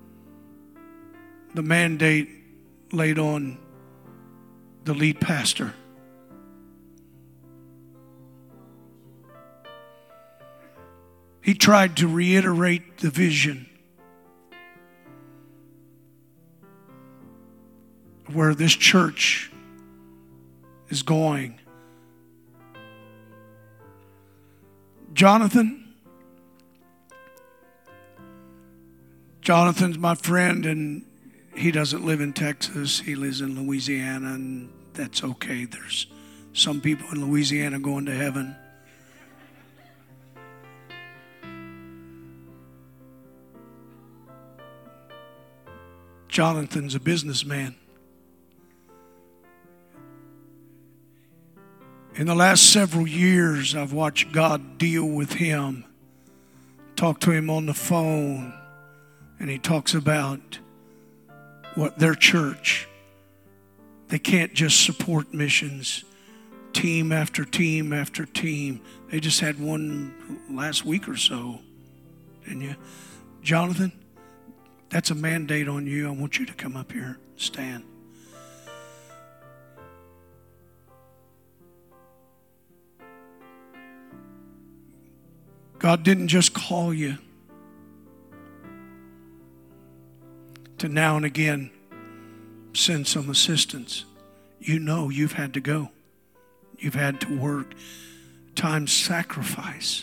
the mandate laid on the lead pastor. He tried to reiterate the vision where this church is going. Jonathan's my friend, and he doesn't live in Texas. He lives in Louisiana, and that's okay. There's some people in Louisiana going to heaven. Jonathan's a businessman. In the last several years, I've watched God deal with him, talk to him on the phone, and he talks about what their church, they can't just support missions, team after team after team. They just had one last week or so, didn't you? Jonathan, that's a mandate on you. I want you to come up here, stand. God didn't just call you to now and again send some assistance. You know you've had to go. You've had to work. Time sacrifice.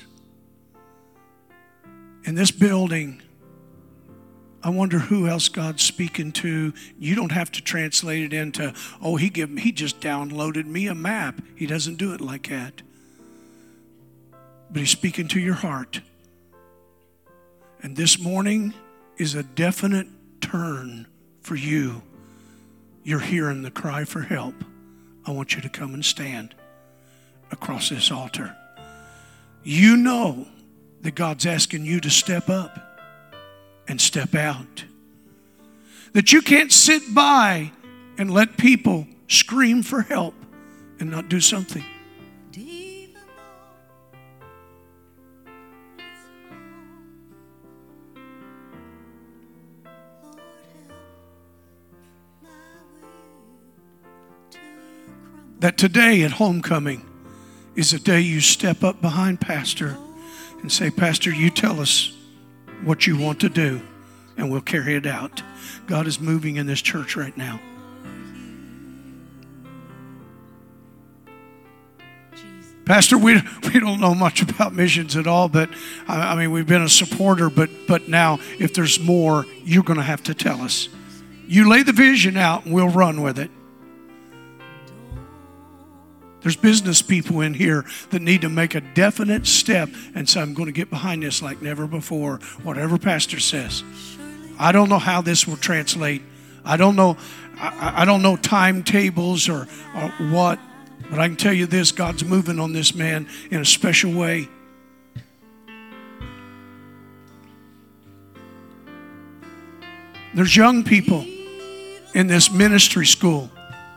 In this building, I wonder who else God's speaking to. You don't have to translate it into, oh, he just downloaded me a map. He doesn't do it like that. But he's speaking to your heart. And this morning is a definite turn for you. You're hearing the cry for help. I want you to come and stand across this altar. You know that God's asking you to step up and step out. That you can't sit by and let people scream for help and not do something. That today at homecoming is a day you step up behind Pastor and say, Pastor, you tell us what you want to do, and we'll carry it out. God is moving in this church right now. Pastor, we don't know much about missions at all, but I mean, we've been a supporter, but now if there's more, you're going to have to tell us. You lay the vision out and we'll run with it. There's business people in here that need to make a definite step and say, I'm going to get behind this like never before, whatever Pastor says. I don't know how this will translate. I don't know timetables or what, but I can tell you this, God's moving on this man in a special way. There's young people in this ministry school.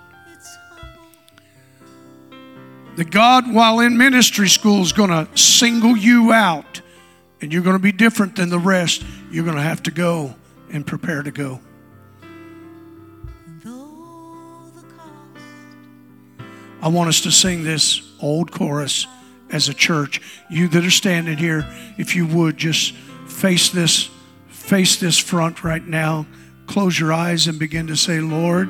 That God, while in ministry school, is going to single you out, and you're going to be different than the rest. You're going to have to go and prepare to go. I want us to sing this old chorus as a church. You that are standing here, if you would just face this front right now. Close your eyes and begin to say, Lord,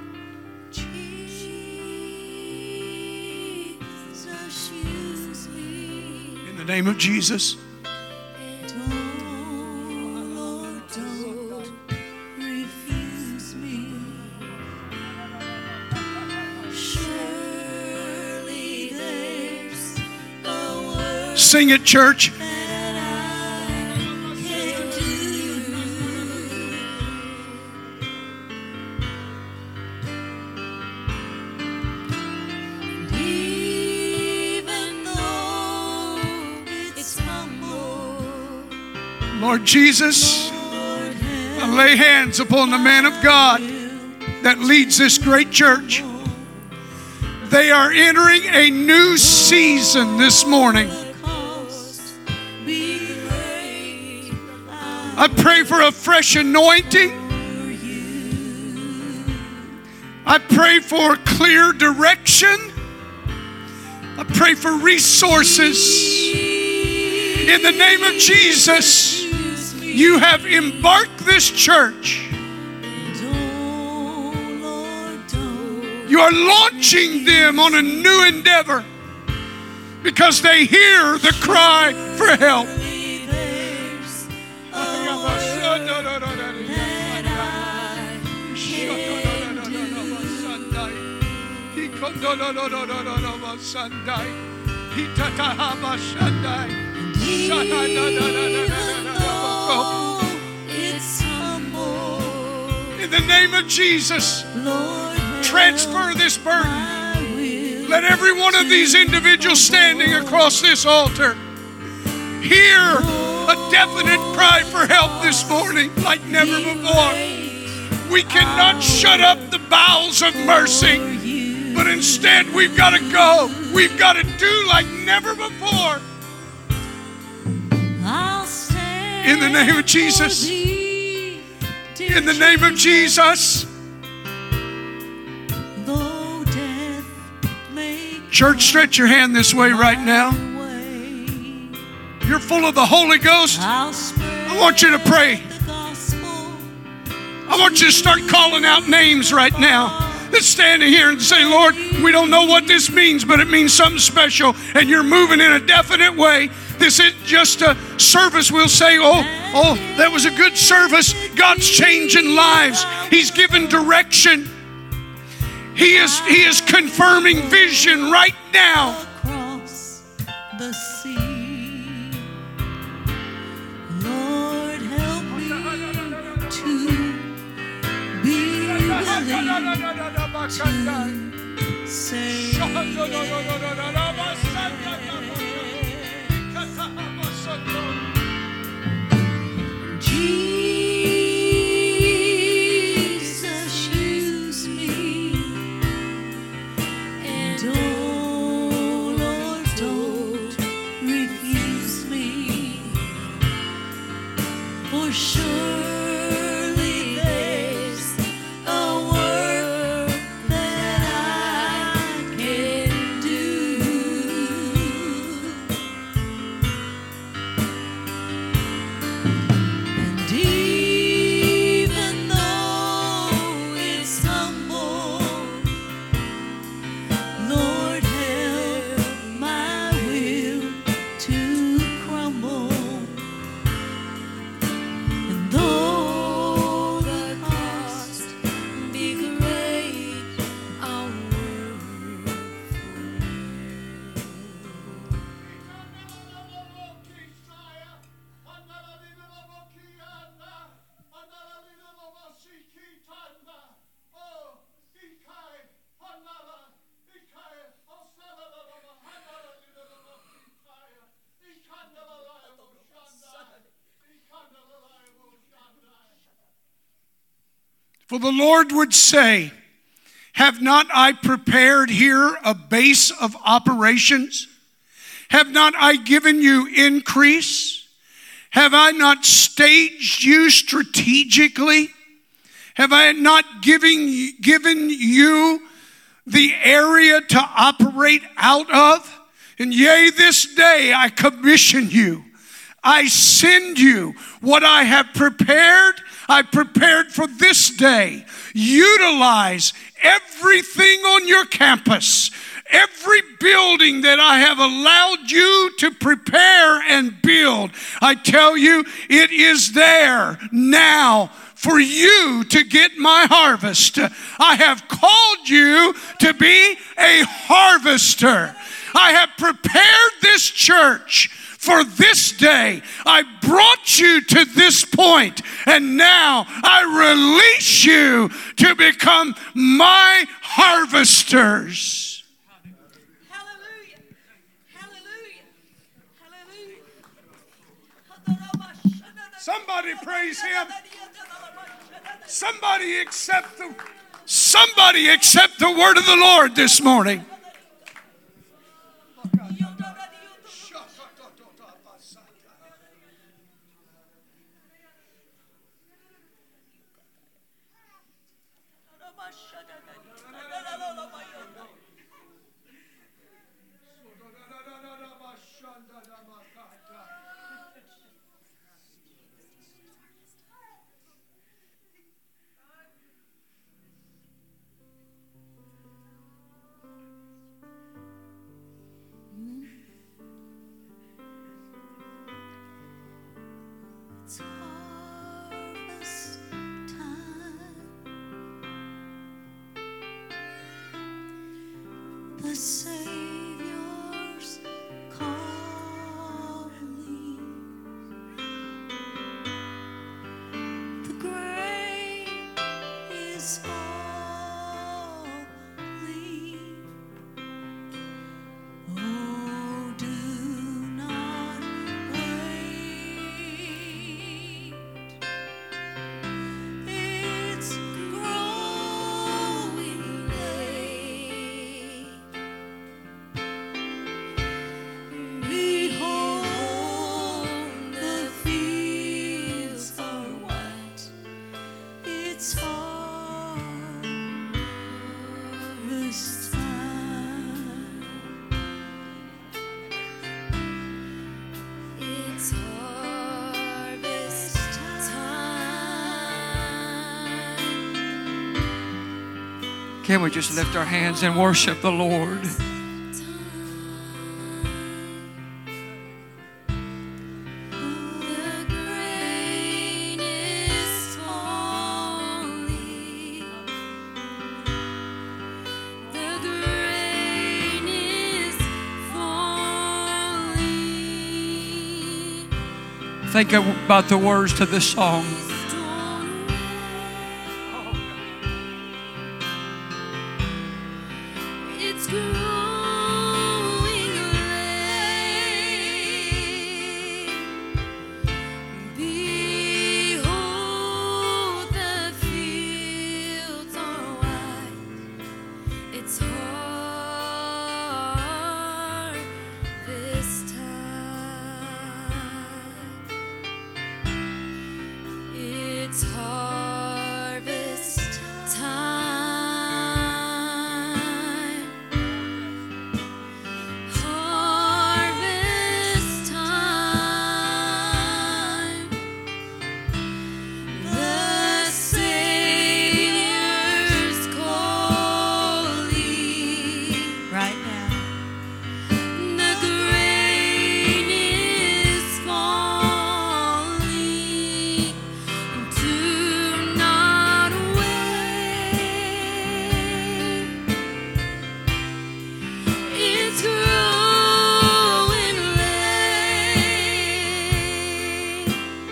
in the name of Jesus. Sing it, church. Lord Jesus, I lay hands upon the man of God that leads this great church. They are entering a new season this morning. I pray for a fresh anointing. I pray for clear direction. I pray for resources. In the name of Jesus, you have embarked this church You are launching them on a new endeavor because they hear the cry for help. In the name of Jesus, transfer this burden. Let every one of these individuals standing across this altar hear a definite cry for help this morning like never before. We cannot shut up the bowels of mercy, but instead we've got to go. We've got to do like never before. In the name of Jesus. In the name of Jesus. Church, stretch your hand this way right now. You're full of the Holy Ghost. I want you to pray. I want you to start calling out names right now. That's standing here and say, Lord, we don't know what this means, but it means something special, and you're moving in a definite way. This isn't just a service we'll say, oh, that was a good service. God's changing lives. He's giving direction. He is confirming vision right now. Across the sea, Lord, help me to be willing to say Jesus, use me, and oh Lord, don't refuse me, for surely there's a work that I can do. And even though it's humble, Lord, help my will to crumble. And though the cost be great, I'll work for For the Lord would say, have not I prepared here a base of operations? Have not I given you increase? Have I not staged you strategically? Have I not given you the area to operate out of? And yea, this day I commission you. I send you what I have prepared. I prepared for this day. Utilize everything on your campus, every building that I have allowed you to prepare and build. I tell you, it is there now for you to get my harvest. I have called you to be a harvester. I have prepared this church for this day. I brought you to this point, and now I release you to become my harvesters. Hallelujah. Hallelujah. Hallelujah. Somebody praise him. Somebody accept the word of the Lord this morning. is holy. Oh, do not wait. It's growing late. Behold, the fields are white. It's harvest time. It's harvest time. Can we just lift our hands and worship the Lord? The grain is falling. The grain is falling. Think about the words to this song. It's growing late. Behold, the fields are white. It's harvest time. It's harvest time. Harvest time. The Savior's calling. Right now. The grain is falling. Do not wait. It's growing late.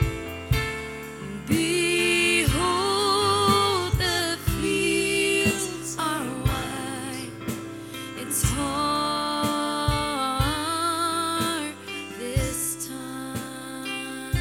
Behold, the fields are white. It's harvest time.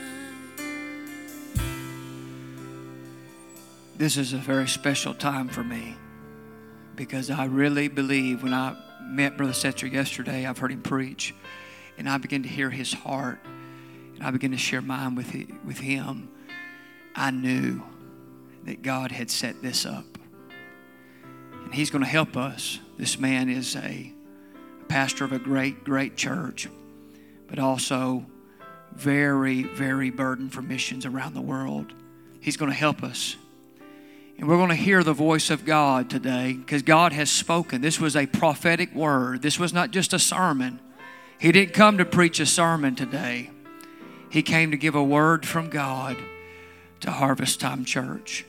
This is a very special time for me because I really believe when I met Brother Setzer yesterday, I've heard him preach, and I began to hear his heart, and I began to share mine with him. I knew that God had set this up, and he's going to help us. This man is a pastor of a great, great church, but also very, very burdened for missions around the world. He's going to help us. And we're going to hear the voice of God today because God has spoken. This was a prophetic word. This was not just a sermon. He didn't come to preach a sermon today. He came to give a word from God to Harvest Time Church.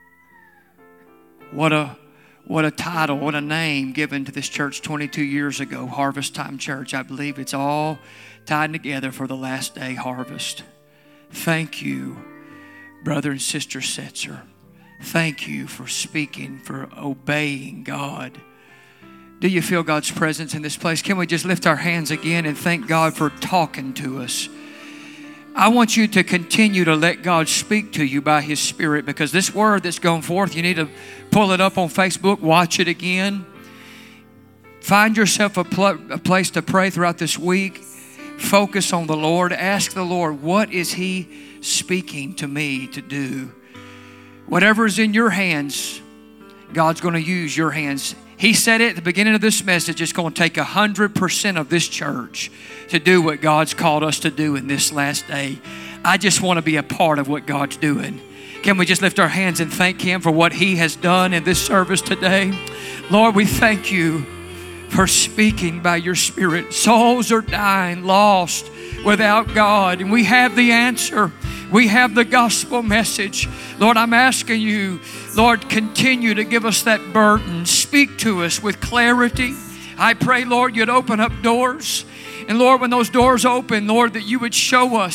What a title, what a name given to this church 22 years ago, Harvest Time Church. I believe it's all tied together for the last day harvest. Thank you, brother and sister Setzer. Thank you for speaking, for obeying God. Do you feel God's presence in this place? Can we just lift our hands again and thank God for talking to us? I want you to continue to let God speak to you by His Spirit, because this word that's gone forth, you need to pull it up on Facebook, watch it again. Find yourself a place to pray throughout this week. Focus on the Lord. Ask the Lord, what is He speaking to me to do? Whatever is in your hands, God's going to use your hands. He said it at the beginning of this message, it's going to take 100% of this church to do what God's called us to do in this last day. I just want to be a part of what God's doing. Can we just lift our hands and thank Him for what He has done in this service today? Lord, we thank you for speaking by your Spirit. Souls are dying, lost, without God, and we have the answer. We have the gospel message. Lord, I'm asking you, Lord, continue to give us that burden. Speak to us with clarity. I pray, Lord, you'd open up doors. And Lord, when those doors open, Lord, that you would show us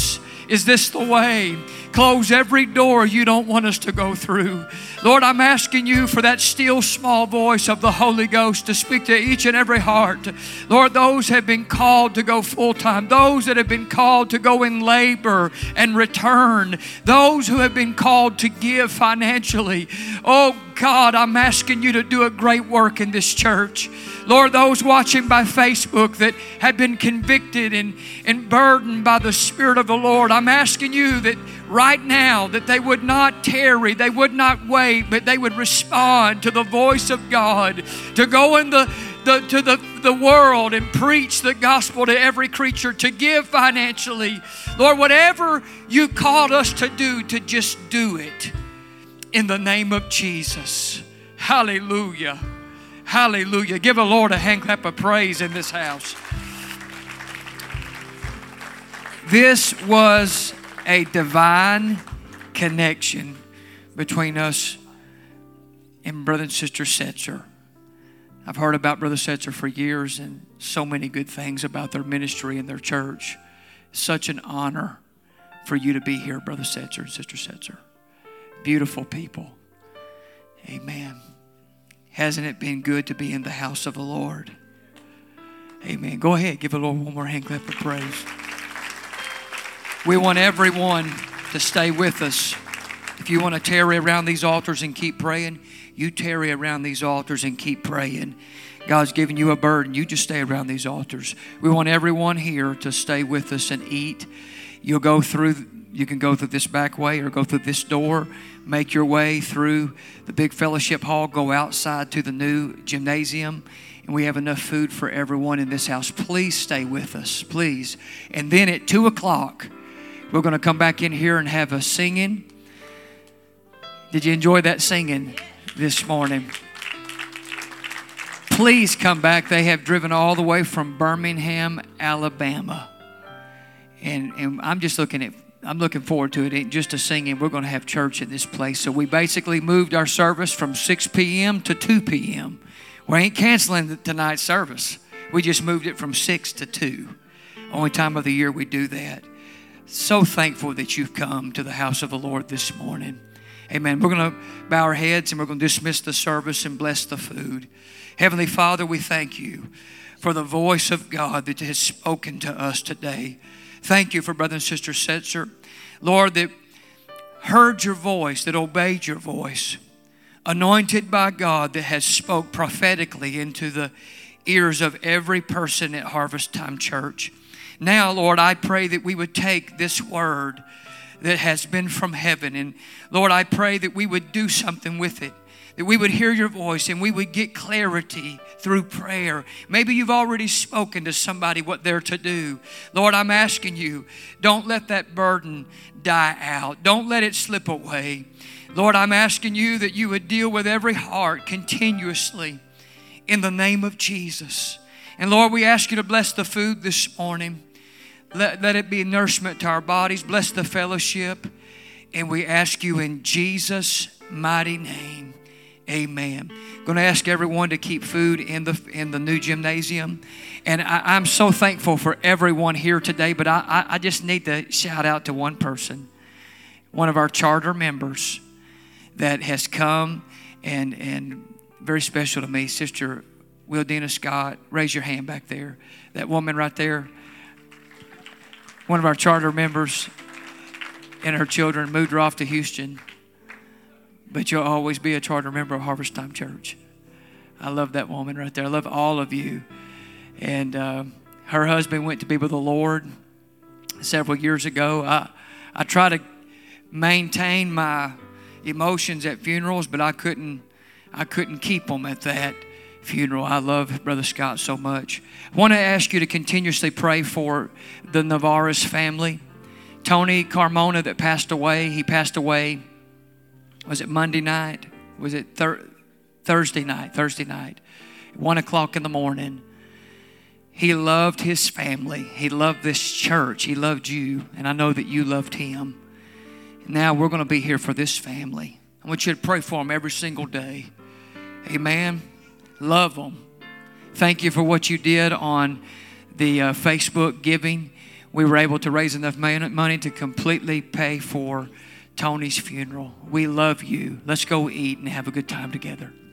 Is this the way? Close every door you don't want us to go through. Lord, I'm asking you for that still small voice of the Holy Ghost to speak to each and every heart. Lord, those have been called to go full time. Those that have been called to go in labor and return. Those who have been called to give financially. Oh God, I'm asking you to do a great work in this church. Lord, those watching by Facebook that have been convicted and burdened by the Spirit of the Lord, I'm asking you that right now that they would not tarry, they would not wait, but they would respond to the voice of God, to go in the world and preach the gospel to every creature, to give financially. Lord, whatever you called us to do, to just do it in the name of Jesus. Hallelujah. Hallelujah. Give the Lord a hand clap of praise in this house. This was a divine connection between us and Brother and Sister Setzer. I've heard about Brother Setzer for years and so many good things about their ministry and their church. Such an honor for you to be here, Brother Setzer and Sister Setzer. Beautiful people. Amen. Hasn't it been good to be in the house of the Lord? Amen. Go ahead. Give the Lord one more hand clap of praise. We want everyone to stay with us. If you want to tarry around these altars and keep praying, you tarry around these altars and keep praying. God's given you a burden. You just stay around these altars. We want everyone here to stay with us and eat. You can go through this back way or go through this door. Make your way through the big fellowship hall. Go outside to the new gymnasium. And we have enough food for everyone in this house. Please stay with us, please. And then at 2 o'clock, we're going to come back in here and have a singing. Did you enjoy that singing this morning? Please come back. They have driven all the way from Birmingham, Alabama. And I'm looking forward to it. It ain't just a singing. We're going to have church in this place. So we basically moved our service from 6 p.m. to 2 p.m. We ain't canceling tonight's service. We just moved it from 6 to 2. Only time of the year we do that. So thankful that you've come to the house of the Lord this morning. Amen. We're going to bow our heads and we're going to dismiss the service and bless the food. Heavenly Father, we thank you for the voice of God that has spoken to us today. Thank you for Brother and Sister Setzer. Lord, that heard your voice, that obeyed your voice. Anointed by God, that has spoke prophetically into the ears of every person at Harvest Time Church. Now, Lord, I pray that we would take this word that has been from heaven. And Lord, I pray that we would do something with it. That we would hear your voice and we would get clarity through prayer. Maybe you've already spoken to somebody what they're to do. Lord, I'm asking you, don't let that burden die out. Don't let it slip away. Lord, I'm asking you that you would deal with every heart continuously in the name of Jesus. And Lord, we ask you to bless the food this morning. Let it be nourishment to our bodies. Bless the fellowship. And we ask you in Jesus' mighty name. Amen. I'm going to ask everyone to keep food in the new gymnasium. And I'm so thankful for everyone here today. But I just need to shout out to one person. One of our charter members that has come and very special to me. Sister Wildina Scott. Raise your hand back there. That woman right there. One of our charter members and her children moved her off to Houston. But you'll always be a charter member of Harvest Time Church. I love that woman right there. I love all of you. And her husband went to be with the Lord several years ago. I try to maintain my emotions at funerals, but I couldn't keep them at that funeral. I love Brother Scott so much. I want to ask you to continuously pray for the Navarez family. Tony Carmona that passed away, he passed away, was it Monday night? Was it Thursday night? Thursday night. 1 o'clock in the morning. He loved his family. He loved this church. He loved you. And I know that you loved him. Now we're going to be here for this family. I want you to pray for them every single day. Amen. Love them. Thank you for what you did on the Facebook giving. we were able to raise enough money to completely pay for Tony's funeral. We love you. Let's go eat and have a good time together.